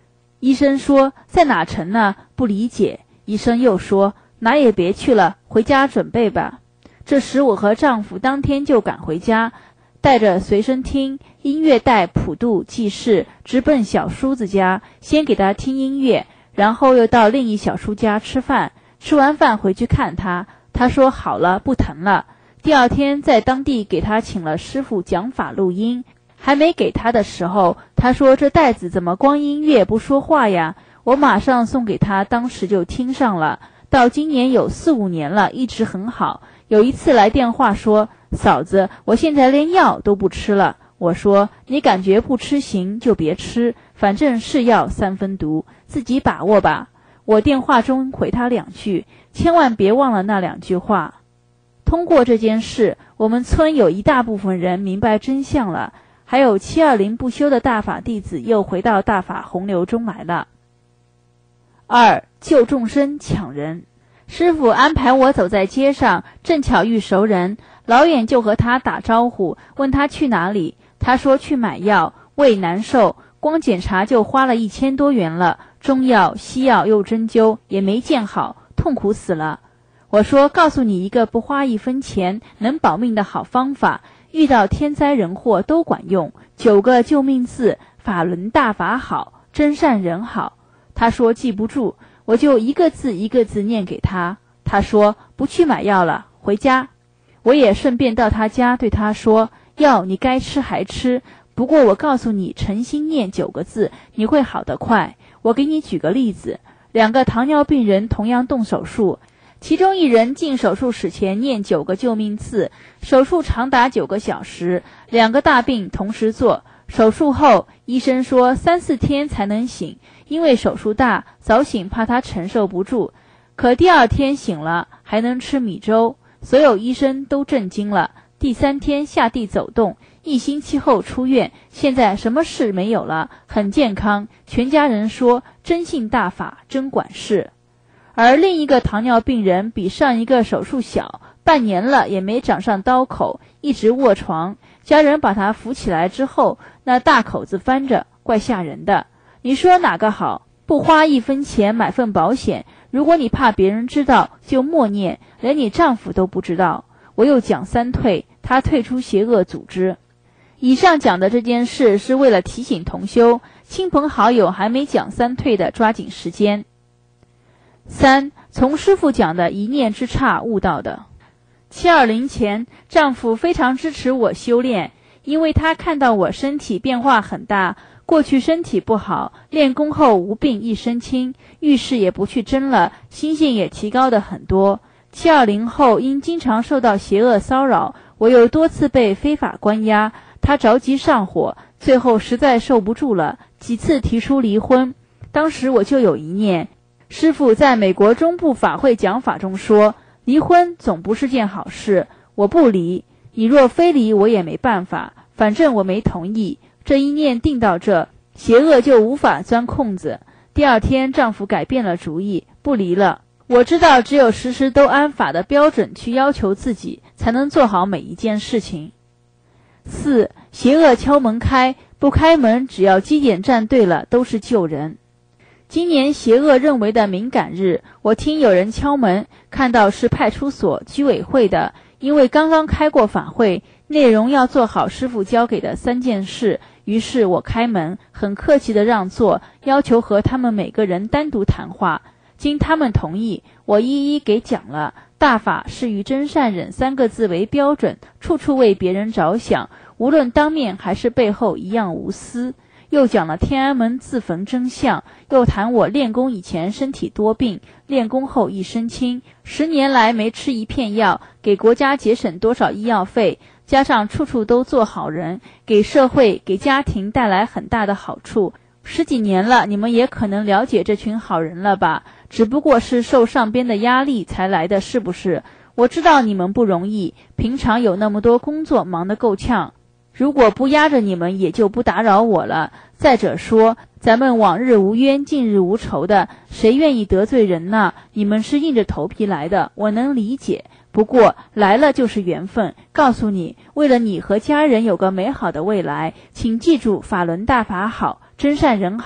医生说在哪成呢？不理解。医生又说哪也别去了，回家准备吧。这时我和丈夫当天就赶回家，带着随身听、音乐带、普渡、记事，直奔小叔子家，先给他听音乐，然后又到另一小叔家吃饭。吃完饭回去看他，他说好了，不疼了。第二天在当地给他请了师傅讲法录音，还没给他的时候，他说这袋子怎么光音乐不说话呀？我马上送给他，当时就听上了，到今年有4、5年了，一直很好。有一次来电话说，嫂子，我现在连药都不吃了。我说你感觉不吃行就别吃，反正是药3分毒，自己把握吧。我电话中回他2句，千万别忘了那2句话。通过这件事，我们村有一大部分人明白真相了，还有720不修的大法弟子又回到大法洪流中来了。2. 救众生抢人。师父安排我走在街上，正巧遇熟人，老远就和他打招呼，问他去哪里。他说去买药，胃难受，光检查就花了1000多元了，中药、西药又针灸，也没见好，痛苦死了。我说告诉你一个不花1分钱能保命的好方法，遇到天灾人祸都管用，9个救命字，法轮大法好，真善人好。他说记不住，我就一个字一个字念给他。他说不去买药了，回家。我也顺便到他家对他说，药你该吃还吃，不过我告诉你，诚心念9个字，你会好得快。我给你举个例子，2个糖尿病人同样动手术，其中一人进手术室前念9个救命字，手术长达9个小时，2个大病同时做。手术后医生说3、4天才能醒，因为手术大，早醒怕他承受不住。可第2天醒了，还能吃米粥，所有医生都震惊了。第3天下地走动，1星期后出院，现在什么事没有了，很健康。全家人说真信大法，真管事。而另一个糖尿病人比上一个手术小，半年了也没长上刀口，一直卧床。家人把他扶起来之后，那大口子翻着，怪吓人的。你说哪个好？不花1分钱买份保险，如果你怕别人知道，就默念，连你丈夫都不知道。我又讲3退，他退出邪恶组织。以上讲的这件事是为了提醒同修，亲朋好友还没讲3退的抓紧时间。3. 从师父讲的一念之差悟到的。720前，丈夫非常支持我修炼，因为他看到我身体变化很大，过去身体不好，练功后无病一身轻，遇事也不去争了，心性也提高的很多。720后，因经常受到邪恶骚扰，我又多次被非法关押，他着急上火，最后实在受不住了，几次提出离婚。当时我就有一念，师父在美国中部法会讲法中说，离婚总不是件好事，我不离，你若非离我也没办法，反正我没同意。这一念定到这，邪恶就无法钻空子。第2天丈夫改变了主意，不离了。我知道只有时时都按法的标准去要求自己，才能做好每一件事情。4. 邪恶敲门开，不开门，只要基点站对了，都是救人。今年邪恶认为的敏感日，我听有人敲门，看到是派出所、居委会的，因为刚刚开过法会，内容要做好师父交给的3件事，于是我开门，很客气地让座，要求和他们每个人单独谈话。经他们同意，我一一给讲了。大法是以真善忍3个字为标准，处处为别人着想，无论当面还是背后一样无私。又讲了天安门自焚真相，又谈我练功以前身体多病，练功后一身轻，10年来没吃一片药，给国家节省多少医药费，加上处处都做好人，给社会给家庭带来很大的好处。10几年了，你们也可能了解这群好人了吧？只不过是受上边的压力才来的，是不是？我知道你们不容易，平常有那么多工作，忙得够呛。如果不压着你们，也就不打扰我了。再者说，咱们往日无冤，近日无仇的，谁愿意得罪人呢？你们是硬着头皮来的，我能理解。不过来了就是缘分，告诉你，为了你和家人有个美好的未来，请记住法轮大法好，真善人好，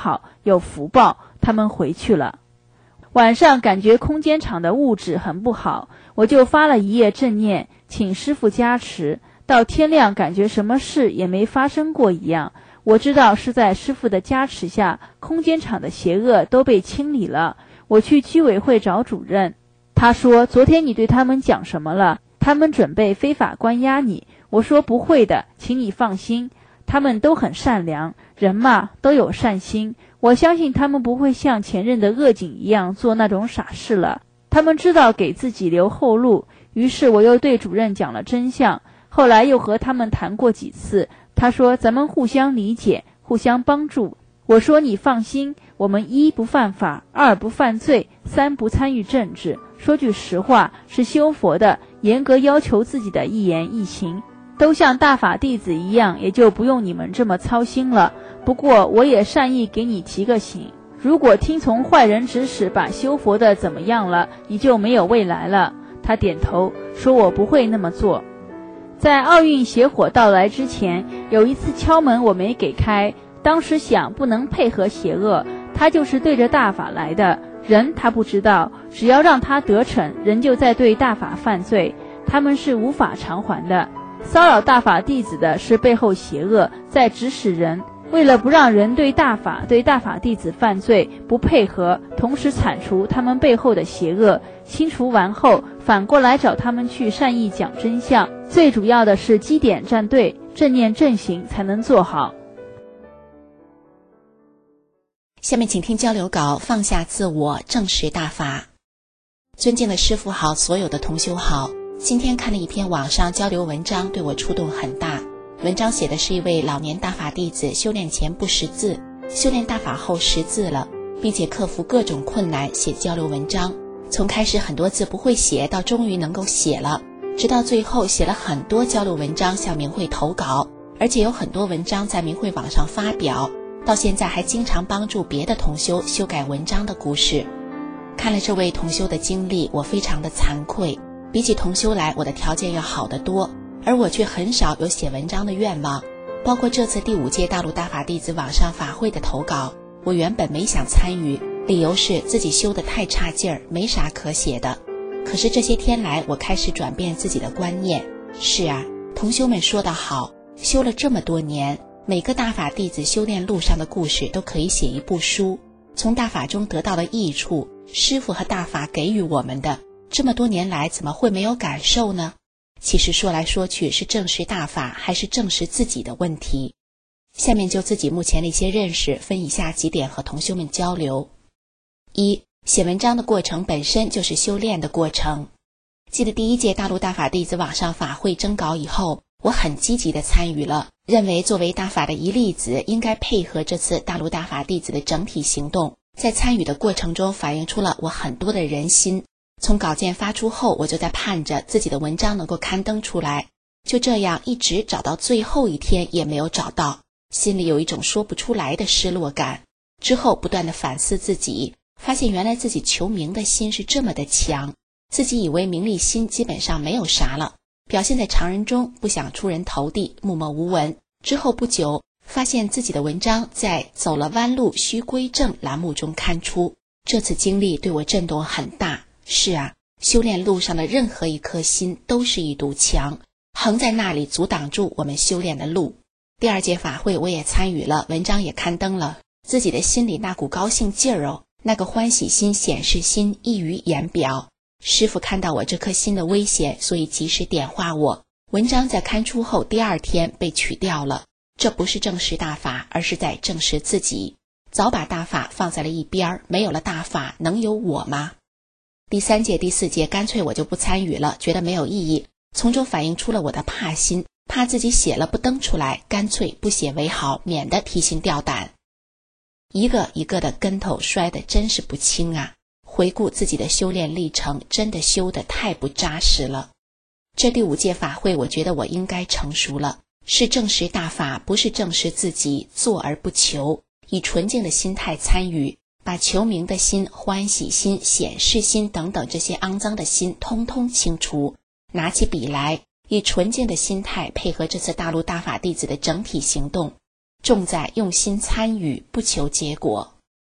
有福报，他们回去了。晚上感觉空间场的物质很不好，我就发了一夜正念，请师父加持，到天亮感觉什么事也没发生过一样。我知道是在师父的加持下，空间场的邪恶都被清理了。我去居委会找主任，他说昨天你对他们讲什么了？他们准备非法关押你。我说不会的，请你放心，他们都很善良，人嘛都有善心，我相信他们不会像前任的恶警一样做那种傻事了。他们知道给自己留后路，于是我又对主任讲了真相。后来又和他们谈过几次，他说咱们互相理解，互相帮助。我说你放心，我们1不犯法，2不犯罪，3不参与政治。说句实话，是修佛的，严格要求自己的一言一行，都像大法弟子一样，也就不用你们这么操心了。不过我也善意给你提个醒，如果听从坏人指使把修佛的怎么样了，你就没有未来了。他点头说我不会那么做。在奥运邪火到来之前，有一次敲门我没给开，当时想不能配合邪恶，他就是对着大法来的，人他不知道，只要让他得逞，人就在对大法犯罪，他们是无法偿还的。骚扰大法弟子的是背后邪恶在指使人，为了不让人对大法弟子犯罪不配合，同时铲除他们背后的邪恶，清除完后反过来找他们去善意讲真相，最主要的是基点站对，正念正行才能做好。 下面请听交流稿，放下自我，正视大法。尊敬的师父好，所有的同修好，今天看了一篇网上交流文章，对我触动很大。文章写的是一位老年大法弟子修炼前不识字，修炼大法后识字了，并且克服各种困难写交流文章，从开始很多字不会写到终于能够写了，直到最后写了很多交流文章向明慧投稿，而且有很多文章在明慧网上发表，到现在还经常帮助别的同修修改文章的故事。看了这位同修的经历，我非常的惭愧，比起同修来，我的条件要好得多，而我却很少有写文章的愿望。包括这次第5届大陆大法弟子网上法会的投稿，我原本没想参与，理由是自己修得太差劲儿，没啥可写的。可是这些天来，我开始转变自己的观念。是啊，同修们说得好，修了这么多年，每个大法弟子修炼路上的故事都可以写一部书，从大法中得到的益处，师父和大法给予我们的，这么多年来怎么会没有感受呢？其实说来说去是正视大法还是正视自己的问题。下面就自己目前的一些认识分以下几点和同修们交流。1、写文章的过程本身就是修炼的过程。记得第1届大陆大法弟子网上法会征稿以后，我很积极地参与了，认为作为大法的一粒子，应该配合这次大陆大法弟子的整体行动，在参与的过程中反映出了我很多的人心。从稿件发出后，我就在盼着自己的文章能够刊登出来，就这样一直找到最后一天也没有找到，心里有一种说不出来的失落感。之后不断地反思自己，发现原来自己求名的心是这么的强，自己以为名利心基本上没有啥了，表现在常人中，不想出人头地，默默无闻。之后不久，发现自己的文章在走了弯路须归正栏目中刊出，这次经历对我震动很大。是啊，修炼路上的任何一颗心都是一堵墙，横在那里阻挡住我们修炼的路。第2届法会我也参与了，文章也刊登了，自己的心里那股高兴劲儿哦，那个欢喜心显示心溢于言表。师父看到我这颗心的危险，所以及时点化我。文章在刊出后第2天被取掉了，这不是正视大法，而是在正视自己。早把大法放在了一边，没有了大法，能有我吗？第3届、第4届干脆我就不参与了，觉得没有意义，从中反映出了我的怕心，怕自己写了不登出来，干脆不写为好，免得提心吊胆。一个一个的跟头摔得真是不轻啊！回顾自己的修炼历程，真的修得太不扎实了。这第5届法会，我觉得我应该成熟了，是正视大法，不是正视自己，做而不求，以纯净的心态参与，把求名的心、欢喜心、显示心等等这些肮脏的心通通清除，拿起笔来，以纯净的心态配合这次大陆大法弟子的整体行动，重在用心参与，不求结果。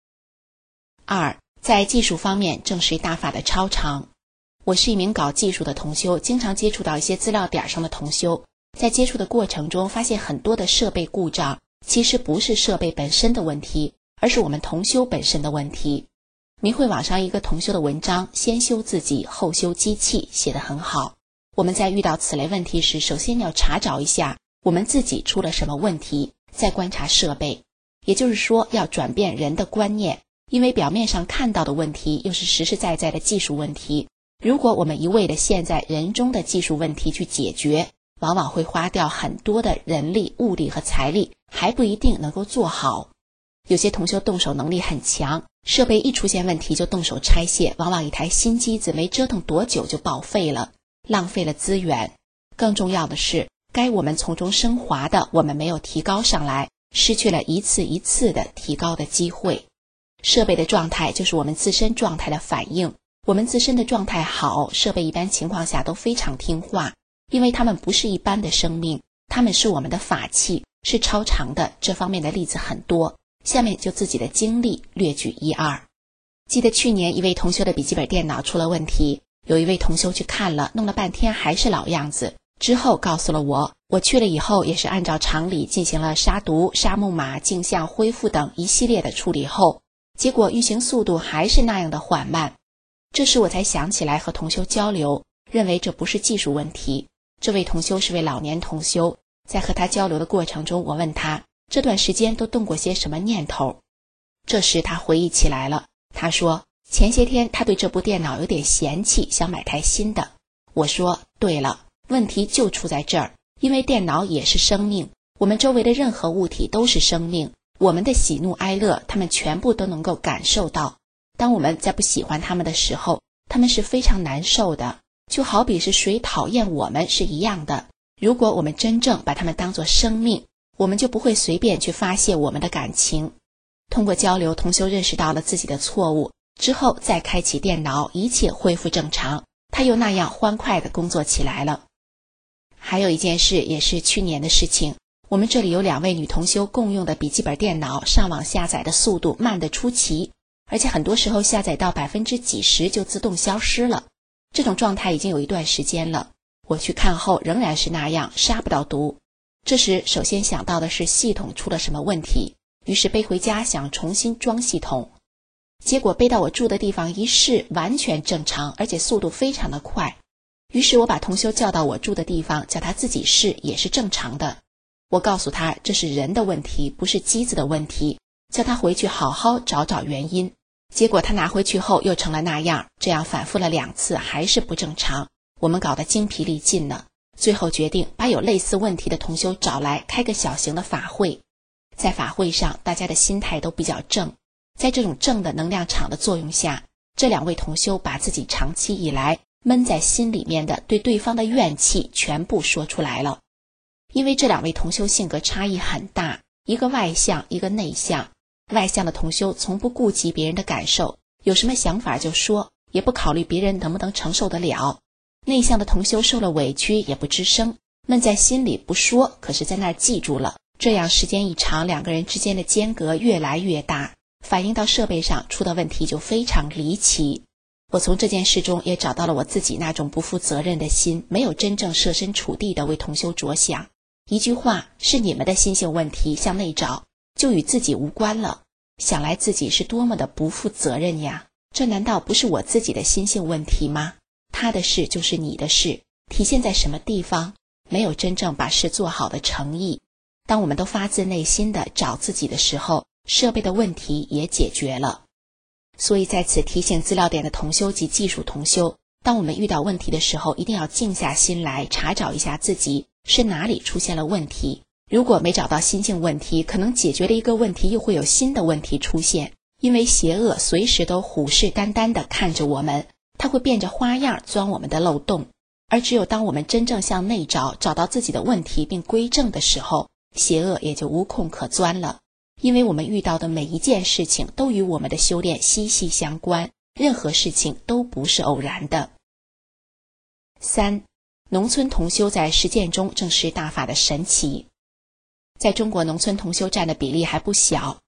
2. 在技术方面证实大法的超常。我是一名搞技术的同修，经常接触到一些资料点上的同修，在接触的过程中发现很多的设备故障，其实不是设备本身的问题，而是我们同修本身的问题。明慧网上一个同修的文章，先修自己后修机器，写得很好。我们在遇到此类问题时，首先要查找一下我们自己出了什么问题，再观察设备。也就是说，要转变人的观念，因为表面上看到的问题又是实实在在的技术问题。如果我们一味地陷在人中的技术问题去解决，往往会花掉很多的人力、物力和财力，还不一定能够做好。有些同修动手能力很强，设备一出现问题就动手拆卸，往往一台新机子没折腾多久就报废了，浪费了资源。更重要的是，该我们从中升华的，我们没有提高上来，失去了一次一次的提高的机会。设备的状态就是我们自身状态的反应，我们自身的状态好，设备一般情况下都非常听话，因为他们不是一般的生命，他们是我们的法器，是超常的，这方面的例子很多。下面就自己的经历略举一二。记得去年一位同修的笔记本电脑出了问题，有一位同修去看了，弄了半天还是老样子，之后告诉了我去了以后也是按照常理进行了杀毒、杀木马、镜像恢复等一系列的处理后，结果运行速度还是那样的缓慢。这时我才想起来和同修交流，认为这不是技术问题。这位同修是位老年同修，在和他交流的过程中，我问他这段时间都动过些什么念头。这时他回忆起来了，他说前些天他对这部电脑有点嫌弃，想买台新的。我说对了，问题就出在这儿，因为电脑也是生命，我们周围的任何物体都是生命，我们的喜怒哀乐他们全部都能够感受到。当我们在不喜欢他们的时候，他们是非常难受的，就好比是谁讨厌我们是一样的。如果我们真正把他们当作生命，我们就不会随便去发泄我们的感情。通过交流，同修认识到了自己的错误，之后再开启电脑，一切恢复正常，他又那样欢快地工作起来了。还有一件事也是去年的事情，我们这里有2位女同修共用的笔记本电脑，上网下载的速度慢得出奇，而且很多时候下载到几十%就自动消失了。这种状态已经有一段时间了，我去看后仍然是那样，杀不到毒。这时首先想到的是系统出了什么问题，于是背回家想重新装系统。结果背到我住的地方一试，完全正常，而且速度非常的快。于是我把同修叫到我住的地方，叫他自己试，也是正常的。我告诉他这是人的问题，不是机子的问题，叫他回去好好找找原因。结果他拿回去后又成了那样，这样反复了2次还是不正常，我们搞得精疲力尽了。最后决定把有类似问题的同修找来，开个小型的法会。在法会上大家的心态都比较正，在这种正的能量场的作用下，这2位同修把自己长期以来闷在心里面的对对方的怨气全部说出来了。因为这2位同修性格差异很大，一个外向，一个内向。外向的同修从不顾及别人的感受，有什么想法就说，也不考虑别人能不能承受得了。内向的同修受了委屈也不吱声，闷在心里不说，可是在那儿记住了。这样时间一长，2个人之间的间隔越来越大，反映到设备上出的问题就非常离奇。我从这件事中也找到了我自己那种不负责任的心，没有真正设身处地的为同修着想。一句话，是你们的心性问题，向内找，就与自己无关了。想来自己是多么的不负责任呀，这难道不是我自己的心性问题吗？他的事就是你的事，体现在什么地方？没有真正把事做好的诚意。当我们都发自内心的找自己的时候，设备的问题也解决了。所以在此提醒资料点的同修及技术同修，当我们遇到问题的时候，一定要静下心来查找一下自己是哪里出现了问题。如果没找到心性问题，可能解决了一个问题又会有新的问题出现，因为邪恶随时都虎视眈眈地看着我们，它会变着花样钻我们的漏洞。而只有当我们真正向内找，找到自己的问题并归正的时候，邪恶也就无空可钻了。因为我们遇到的每一件事情都与我们的修炼息息相关，任何事情都不是偶然的。3. 农村同修在实践中证实大法的神奇。在中国，农村同修占的比例还不小，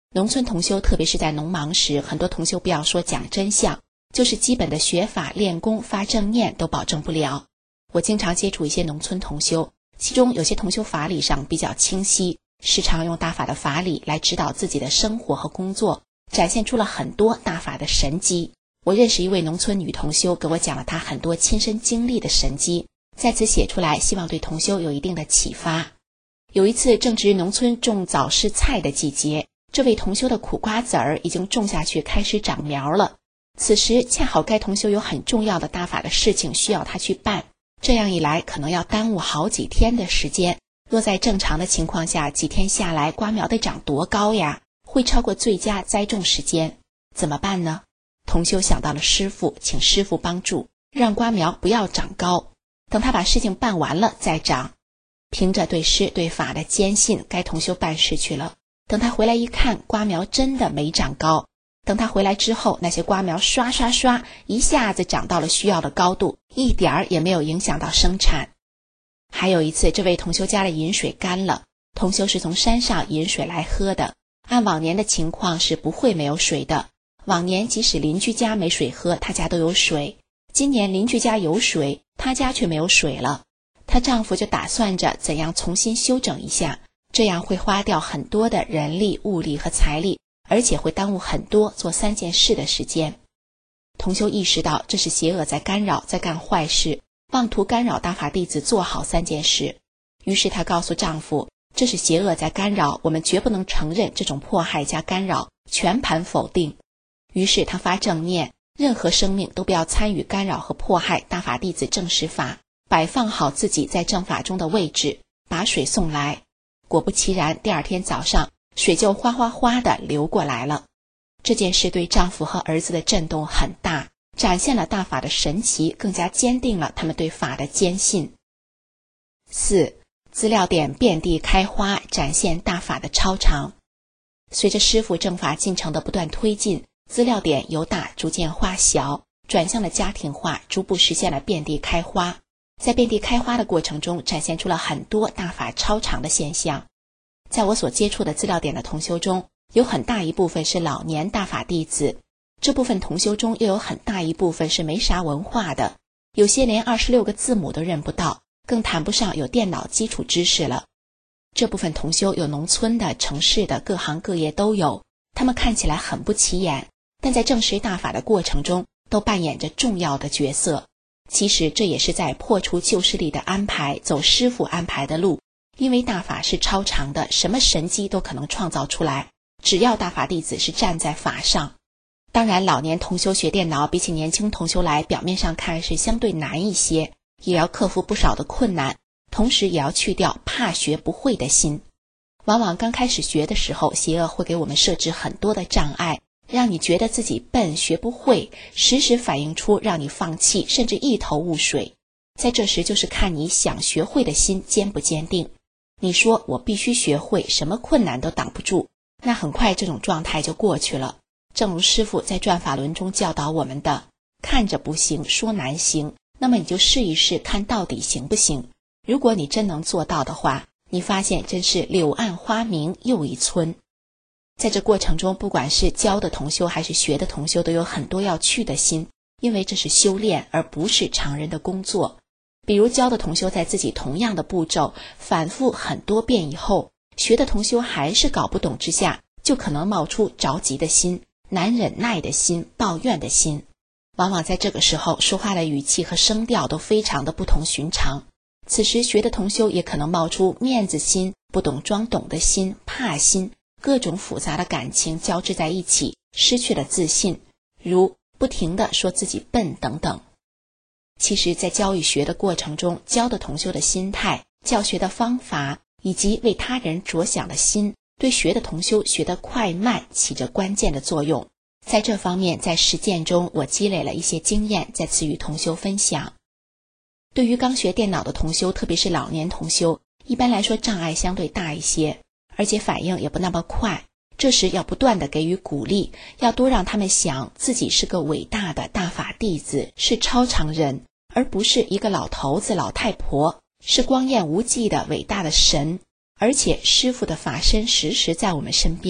农村同修，特别是在农忙时，很多同修不要说讲真相，就是基本的学法、练功、发正念都保证不了。我经常接触一些农村同修，其中有些同修法理上比较清晰，时常用大法的法理来指导自己的生活和工作，展现出了很多大法的神迹。我认识一位农村女同修，给我讲了她很多亲身经历的神迹，在此写出来，希望对同修有一定的启发。有一次正值农村种早市菜的季节，这位同修的苦瓜籽儿已经种下去，开始长苗了。此时恰好该同修有很重要的大法的事情需要他去办，这样一来可能要耽误好几天的时间。若在正常的情况下，几天下来瓜苗得长多高呀？会超过最佳栽种时间。怎么办呢？同修想到了师父，请师父帮助，让瓜苗不要长高，等他把事情办完了再长。凭着对师对法的坚信，该同修办事去了。等他回来一看，瓜苗真的没长高。等他回来之后，那些瓜苗刷刷刷一下子长到了需要的高度，一点儿也没有影响到生产。还有一次，这位同修家的饮水干了，同修是从山上引水来喝的，按往年的情况是不会没有水的。往年即使邻居家没水喝，他家都有水。今年邻居家有水，他家却没有水了。她丈夫就打算着怎样重新修整一下，这样会花掉很多的人力、物力和财力，而且会耽误很多做3件事的时间。同修意识到这是邪恶在干扰，在干坏事，妄图干扰大法弟子做好3件事。于是她告诉丈夫，这是邪恶在干扰，我们绝不能承认这种迫害加干扰，全盘否定。于是她发正念，任何生命都不要参与干扰和迫害大法弟子正实法，摆放好自己在正法中的位置，把水送来。果不其然，第二天早上水就哗哗哗地流过来了。这件事对丈夫和儿子的震动很大，展现了大法的神奇，更加坚定了他们对法的坚信。4. 资料点遍地开花，展现大法的超常。随着师父正法进程的不断推进，资料点由大逐渐化小，转向了家庭化，逐步实现了遍地开花。在遍地开花的过程中，展现出了很多大法超常的现象。在我所接触的资料点的同修中，有很大一部分是老年大法弟子，这部分同修中又有很大一部分是没啥文化的，有些连26个字母都认不到，更谈不上有电脑基础知识了。这部分同修有农村的、城市的，各行各业都有，他们看起来很不起眼，但在正实大法的过程中都扮演着重要的角色。其实这也是在破除旧势力的安排，走师父安排的路。因为大法是超常的，什么神机都可能创造出来，只要大法弟子是站在法上。当然老年同修学电脑比起年轻同修来，表面上看是相对难一些，也要克服不少的困难，同时也要去掉怕学不会的心。往往刚开始学的时候，邪恶会给我们设置很多的障碍，让你觉得自己笨，学不会，时时反映出让你放弃，甚至一头雾水。在这时就是看你想学会的心坚不坚定。你说我必须学会，什么困难都挡不住，那很快这种状态就过去了。正如师父在转法轮中教导我们的，看着不行，说难行，那么你就试一试，看到底行不行。如果你真能做到的话，你发现真是柳暗花明又一村。在这过程中，不管是教的同修还是学的同修，都有很多要去的心，因为这是修炼，而不是常人的工作。比如教的同修在自己同样的步骤反复很多遍以后，学的同修还是搞不懂之下，就可能冒出着急的心、难忍耐的心、抱怨的心。往往在这个时候，说话的语气和声调都非常的不同寻常。此时学的同修也可能冒出面子心、不懂装懂的心、怕心，各种复杂的感情交织在一起，失去了自信，如不停地说自己笨等等。其实在教与学的过程中，教的同修的心态、教学的方法以及为他人着想的心，对学的同修学得快慢起着关键的作用。在这方面，在实践中我积累了一些经验，在此与同修分享。对于刚学电脑的同修，特别是老年同修，一般来说障碍相对大一些，而且反应也不那么快。这时要不断地给予鼓励，要多让他们想自己是个伟大的大法弟子，是超常人，而不是一个老头子老太婆，是光艳无际的伟大的神，而且师父的法身时时在我们身边。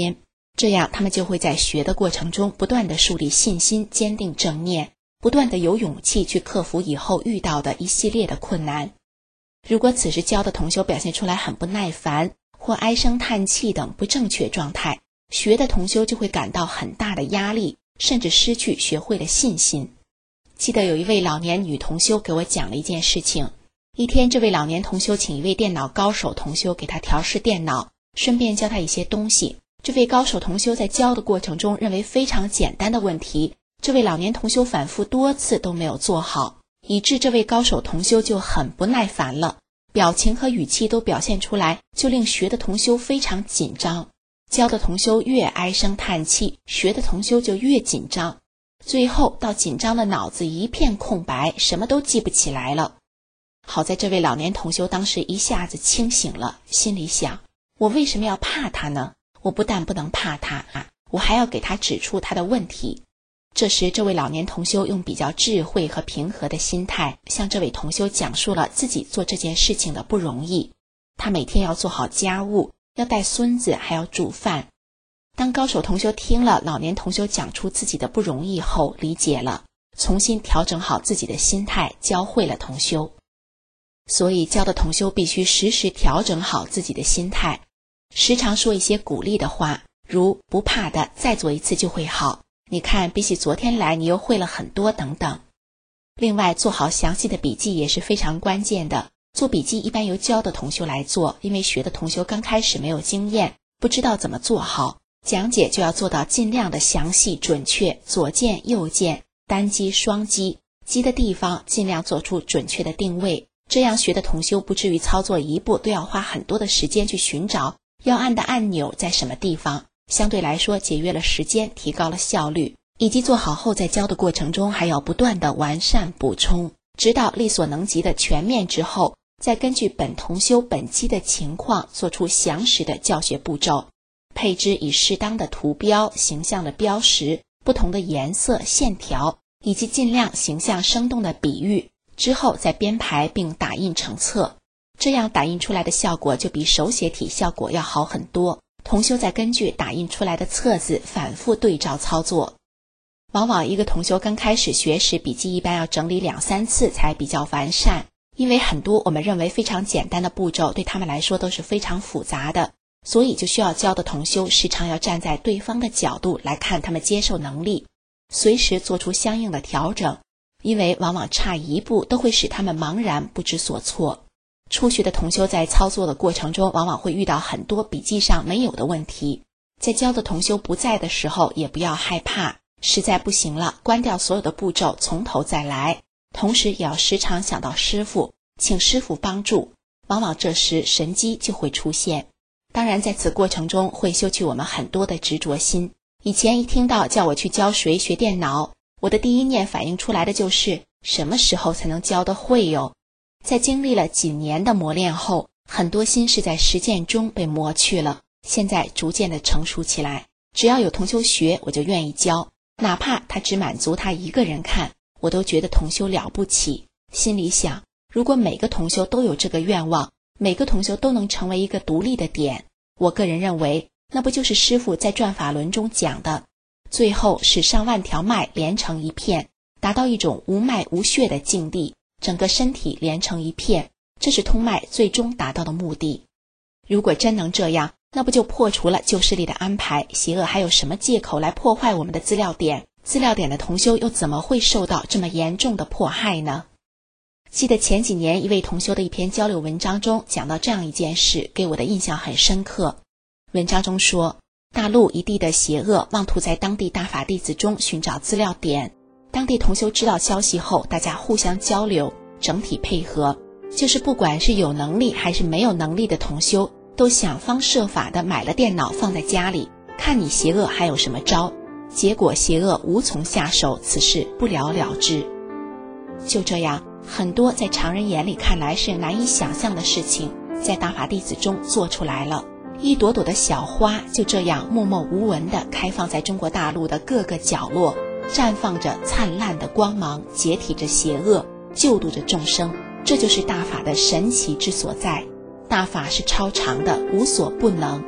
这样他们就会在学的过程中不断地树立信心，坚定正念，不断地有勇气去克服以后遇到的一系列的困难。如果此时教的同修表现出来很不耐烦或唉声叹气等不正确状态，学的同修就会感到很大的压力，甚至失去学会的信心。记得有一位老年女同修给我讲了一件事情。一天，这位老年同修请一位电脑高手同修给他调试电脑，顺便教他一些东西。这位高手同修在教的过程中认为非常简单的问题，这位老年同修反复多次都没有做好，以致这位高手同修就很不耐烦了，表情和语气都表现出来，就令学的同修非常紧张。教的同修越唉声叹气，学的同修就越紧张，最后到紧张的脑子一片空白，什么都记不起来了。好在这位老年同修当时一下子清醒了，心里想，我为什么要怕他呢？我不但不能怕他我还要给他指出他的问题。这时这位老年同修用比较智慧和平和的心态向这位同修讲述了自己做这件事情的不容易。他每天要做好家务，要带孙子，还要煮饭。当高手同修听了老年同修讲出自己的不容易后，理解了，重新调整好自己的心态，教会了同修。所以教的同修必须时时调整好自己的心态，时常说一些鼓励的话，如不怕的，再做一次就会好，你看比起昨天来你又会了很多等等。另外做好详细的笔记也是非常关键的，做笔记一般由教的同修来做，因为学的同修刚开始没有经验，不知道怎么做好，讲解就要做到尽量的详细准确，左键右键，单击双击，击的地方尽量做出准确的定位，这样学的同修不至于操作一步都要花很多的时间去寻找要按的按钮在什么地方，相对来说节约了时间，提高了效率，以及做好后在教的过程中还要不断的完善补充，直到力所能及的全面之后，再根据本同修本期的情况做出详实的教学步骤，配置以适当的图标、形象的标识、不同的颜色、线条，以及尽量形象生动的比喻，之后再编排并打印成册，这样打印出来的效果就比手写体效果要好很多。同修再根据打印出来的册子反复对照操作。往往一个同修刚开始学时，笔记一般要整理2-3次才比较完善，因为很多我们认为非常简单的步骤对他们来说都是非常复杂的，所以就需要教的同修时常要站在对方的角度来看他们接受能力，随时做出相应的调整，因为往往差一步都会使他们茫然不知所措。初学的同修在操作的过程中往往会遇到很多笔记上没有的问题，在教的同修不在的时候也不要害怕，实在不行了关掉所有的步骤从头再来，同时也要时常想到师父，请师父帮助，往往这时神机就会出现。当然在此过程中会修去我们很多的执着心。以前一听到叫我去教谁学电脑，我的第一念反应出来的就是什么时候才能教得会哟。在经历了几年的磨练后，很多心是在实践中被磨去了，现在逐渐的成熟起来，只要有同修学我就愿意教，哪怕他只满足他一个人看，我都觉得同修了不起。心里想，如果每个同修都有这个愿望，每个同修都能成为一个独立的点，我个人认为那不就是师父在转法轮中讲的，最后使上万条脉连成一片，达到一种无脉无血的境地，整个身体连成一片，这是通脉最终达到的目的。如果真能这样，那不就破除了旧势力的安排，邪恶还有什么借口来破坏我们的资料点？资料点的同修又怎么会受到这么严重的迫害呢？记得前几年一位同修的一篇交流文章中讲到这样一件事，给我的印象很深刻。文章中说，大陆一地的邪恶妄图在当地大法弟子中寻找资料点，当地同修知道消息后，大家互相交流，整体配合，就是不管是有能力还是没有能力的同修，都想方设法地买了电脑放在家里，看你邪恶还有什么招。结果邪恶无从下手，此事不了了之。就这样，很多在常人眼里看来是难以想象的事情，在大法弟子中做出来了。一朵朵的小花就这样默默无闻地开放在中国大陆的各个角落，绽放着灿烂的光芒，解体着邪恶，救度着众生。这就是大法的神奇之所在。大法是超常的，无所不能。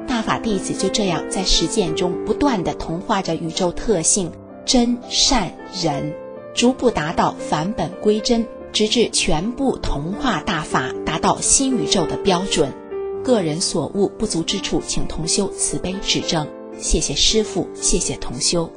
大法弟子就这样在实践中不断地同化着宇宙特性真善忍，逐步达到返本归真，直至全部同化大法，达到新宇宙的标准。个人所悟不足之处，请同修慈悲指正。谢谢师父，谢谢同修。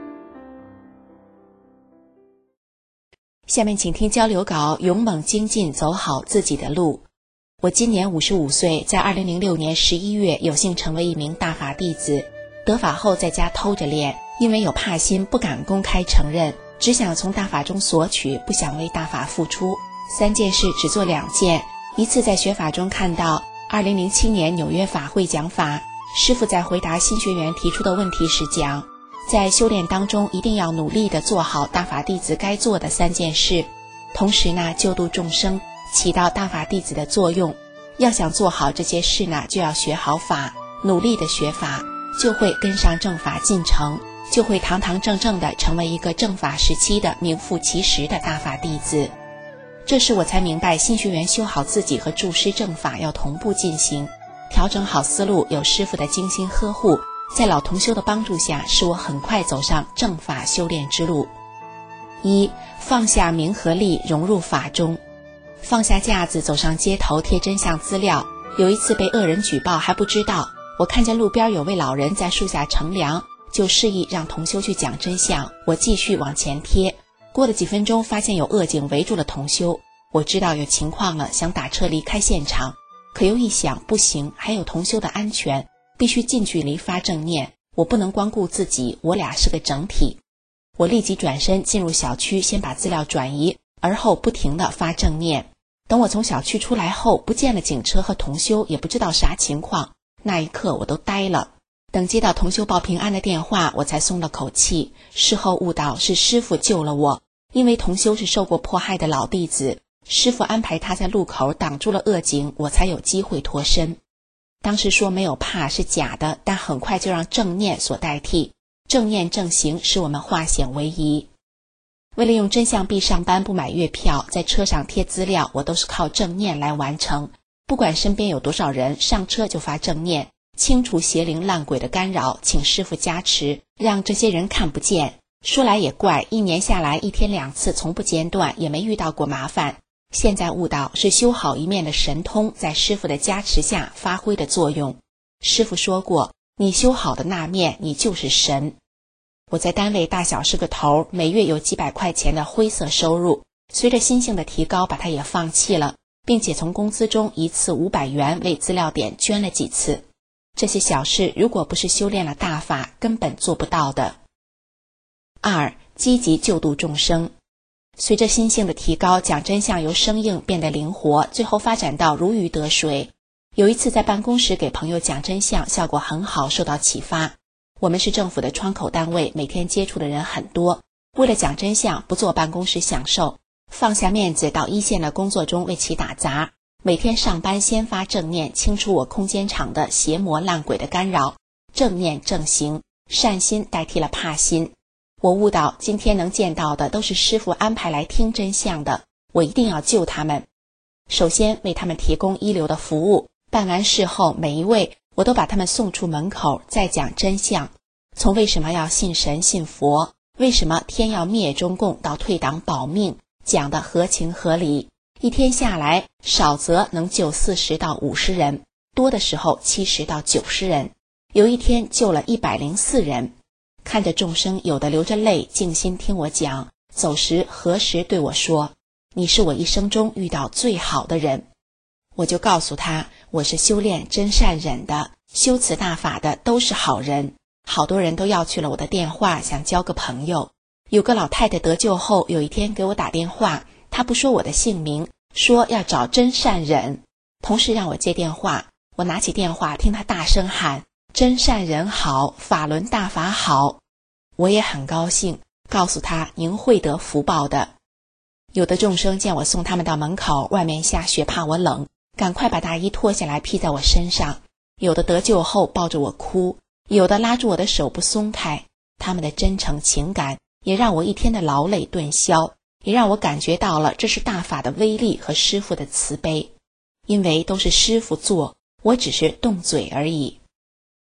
下面请听交流稿，勇猛精进，走好自己的路。我今年55岁，在2006年11月有幸成为一名大法弟子，得法后在家偷着练，因为有怕心不敢公开承认，只想从大法中索取，不想为大法付出。3件事只做2件，一次在学法中看到2007年纽约法会讲法，师父在回答新学员提出的问题时讲，在修炼当中一定要努力地做好大法弟子该做的3件事，同时呢救度众生，起到大法弟子的作用。要想做好这些事呢，就要学好法，努力地学法，就会跟上正法进程，就会堂堂正正地成为一个正法时期的名副其实的大法弟子。这时我才明白，新学员修好自己和注师正法要同步进行，调整好思路，有师父的精心呵护，在老同修的帮助下，使我很快走上正法修炼之路。1. 放下名和利，融入法中。放下架子，走上街头贴真相资料。有一次被恶人举报还不知道，我看见路边有位老人在树下乘凉，就示意让同修去讲真相，我继续往前贴。过了几分钟，发现有恶警围住了同修，我知道有情况了，想打车离开现场，可又一想不行，还有同修的安全，必须近距离发正念，我不能光顾自己，我俩是个整体。我立即转身进入小区，先把资料转移，而后不停地发正念。等我从小区出来后，不见了警车和同修，也不知道啥情况，那一刻我都呆了。等接到同修报平安的电话，我才松了口气。事后悟到是师父救了我，因为同修是受过迫害的老弟子，师父安排他在路口挡住了恶警，我才有机会脱身。当时说没有怕是假的，但很快就让正念所代替，正念正行使我们化险为夷。为了用真相币上班不买月票，在车上贴资料，我都是靠正念来完成。不管身边有多少人，上车就发正念，清除邪灵烂鬼的干扰，请师父加持，让这些人看不见。说来也怪，1年下来1天2次从不间断，也没遇到过麻烦。现在悟到是修好一面的神通在师父的加持下发挥的作用。师父说过，你修好的那面，你就是神。我在单位大小是个头，每月有几百块钱的灰色收入，随着心性的提高，把它也放弃了，并且从工资中一次500元为资料点捐了几次。这些小事如果不是修炼了大法，根本做不到的。2. 积极救度众生。随着心性的提高，讲真相由生硬变得灵活，最后发展到如鱼得水。有一次在办公室给朋友讲真相，效果很好，受到启发。我们是政府的窗口单位，每天接触的人很多，为了讲真相，不坐办公室享受，放下面子到一线的工作中为其打杂。每天上班先发正念，清除我空间场的邪魔烂鬼的干扰，正念正行，善心代替了怕心。我悟到今天能见到的都是师父安排来听真相的，我一定要救他们。首先为他们提供一流的服务，办完事后每一位我都把他们送出门口，再讲真相，从为什么要信神信佛，为什么天要灭中共到退党保命，讲得合情合理。一天下来，少则能救40到50人，多的时候70到90人，有一天救了104人。看着众生有的流着泪静心听我讲，走时何时对我说，你是我一生中遇到最好的人。我就告诉他，我是修炼真善忍的，修此大法的都是好人。好多人都要去了我的电话，想交个朋友。有个老太太得救后，有一天给我打电话，她不说我的姓名，说要找真善忍，同时让我接电话。我拿起电话，听她大声喊，真善忍好，法轮大法好。我也很高兴，告诉她您会得福报的。有的众生见我送他们到门口，外面下雪怕我冷，赶快把大衣脱下来披在我身上。有的得救后抱着我哭，有的拉住我的手不松开。他们的真诚情感也让我一天的劳累顿消，也让我感觉到了这是大法的威力和师父的慈悲。因为都是师父做，我只是动嘴而已。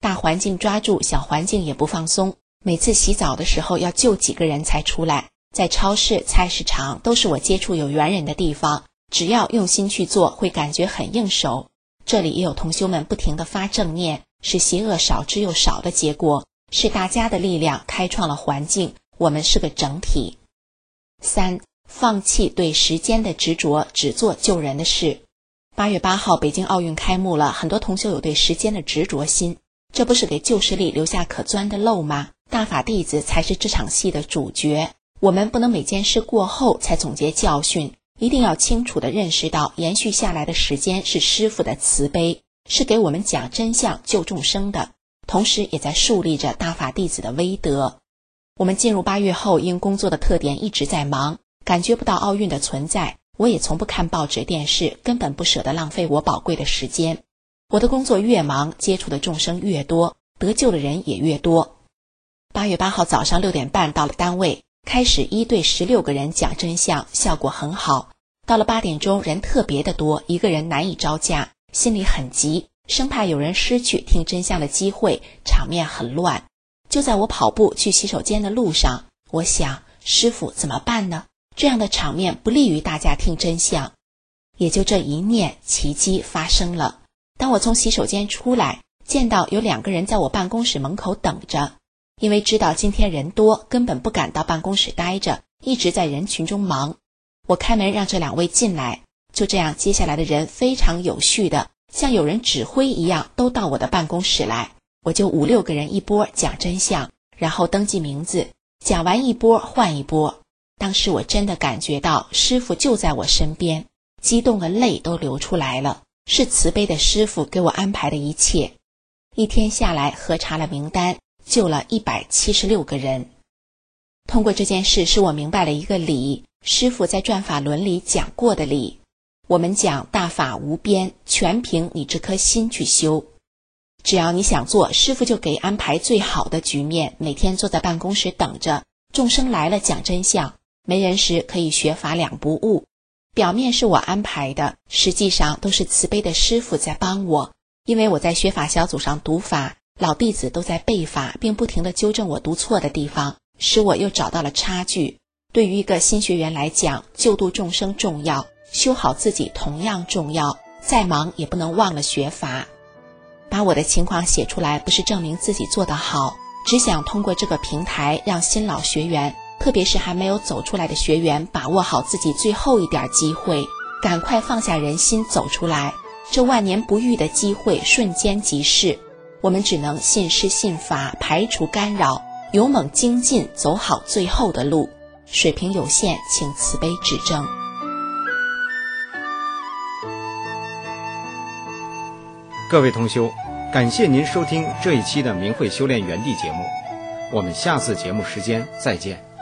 大环境抓住，小环境也不放松。每次洗澡的时候要就几个人才出来，在超市、菜市场都是我接触有缘人的地方，只要用心去做，会感觉很应手。这里也有同修们不停地发正念，是邪恶少之又少的结果，是大家的力量开创了环境，我们是个整体。3. 放弃对时间的执着，只做救人的事。8月8号北京奥运开幕了，很多同修有对时间的执着心，这不是给旧势力留下可钻的漏吗？大法弟子才是这场戏的主角，我们不能每件事过后才总结教训，一定要清楚地认识到延续下来的时间是师父的慈悲，是给我们讲真相救众生的，同时也在树立着大法弟子的威德。我们进入8月后，因工作的特点一直在忙，感觉不到奥运的存在，我也从不看报纸电视，根本不舍得浪费我宝贵的时间。我的工作越忙，接触的众生越多，得救的人也越多。8月8号早上6点半到了单位，开始1对16个人讲真相，效果很好。到了8点钟，人特别的多，一个人难以招架，心里很急，生怕有人失去听真相的机会，场面很乱。就在我跑步去洗手间的路上，我想，师父怎么办呢？这样的场面不利于大家听真相。也就这一念，奇迹发生了。当我从洗手间出来，见到有2个人在我办公室门口等着，因为知道今天人多，根本不敢到办公室待着，一直在人群中忙。我开门让这2位进来，就这样接下来的人非常有序的，像有人指挥一样，都到我的办公室来。我就5、6个人一波讲真相，然后登记名字，讲完一波换一波。当时我真的感觉到师父就在我身边，激动的泪都流出来了，是慈悲的师父给我安排的一切。一天下来核查了名单，救了176个人。通过这件事，使我明白了一个理，师父在转法轮里讲过的理。我们讲大法无边，全凭你这颗心去修。只要你想做，师父就给安排最好的局面，每天坐在办公室等着，众生来了讲真相，没人时可以学法2不误。表面是我安排的，实际上都是慈悲的师父在帮我。因为我在学法小组上读法，老弟子都在背法，并不停地纠正我读错的地方，使我又找到了差距。对于一个新学员来讲，救度众生重要，修好自己同样重要，再忙也不能忘了学法。把我的情况写出来，不是证明自己做得好，只想通过这个平台让新老学员，特别是还没有走出来的学员，把握好自己最后一点机会，赶快放下人心走出来。这万年不遇的机会瞬间即逝，我们只能信师信法，排除干扰，勇猛精进，走好最后的路。水平有限，请慈悲指正。 各位同修，感谢您收听这一期的明慧修炼园地节目，我们下次节目时间再见。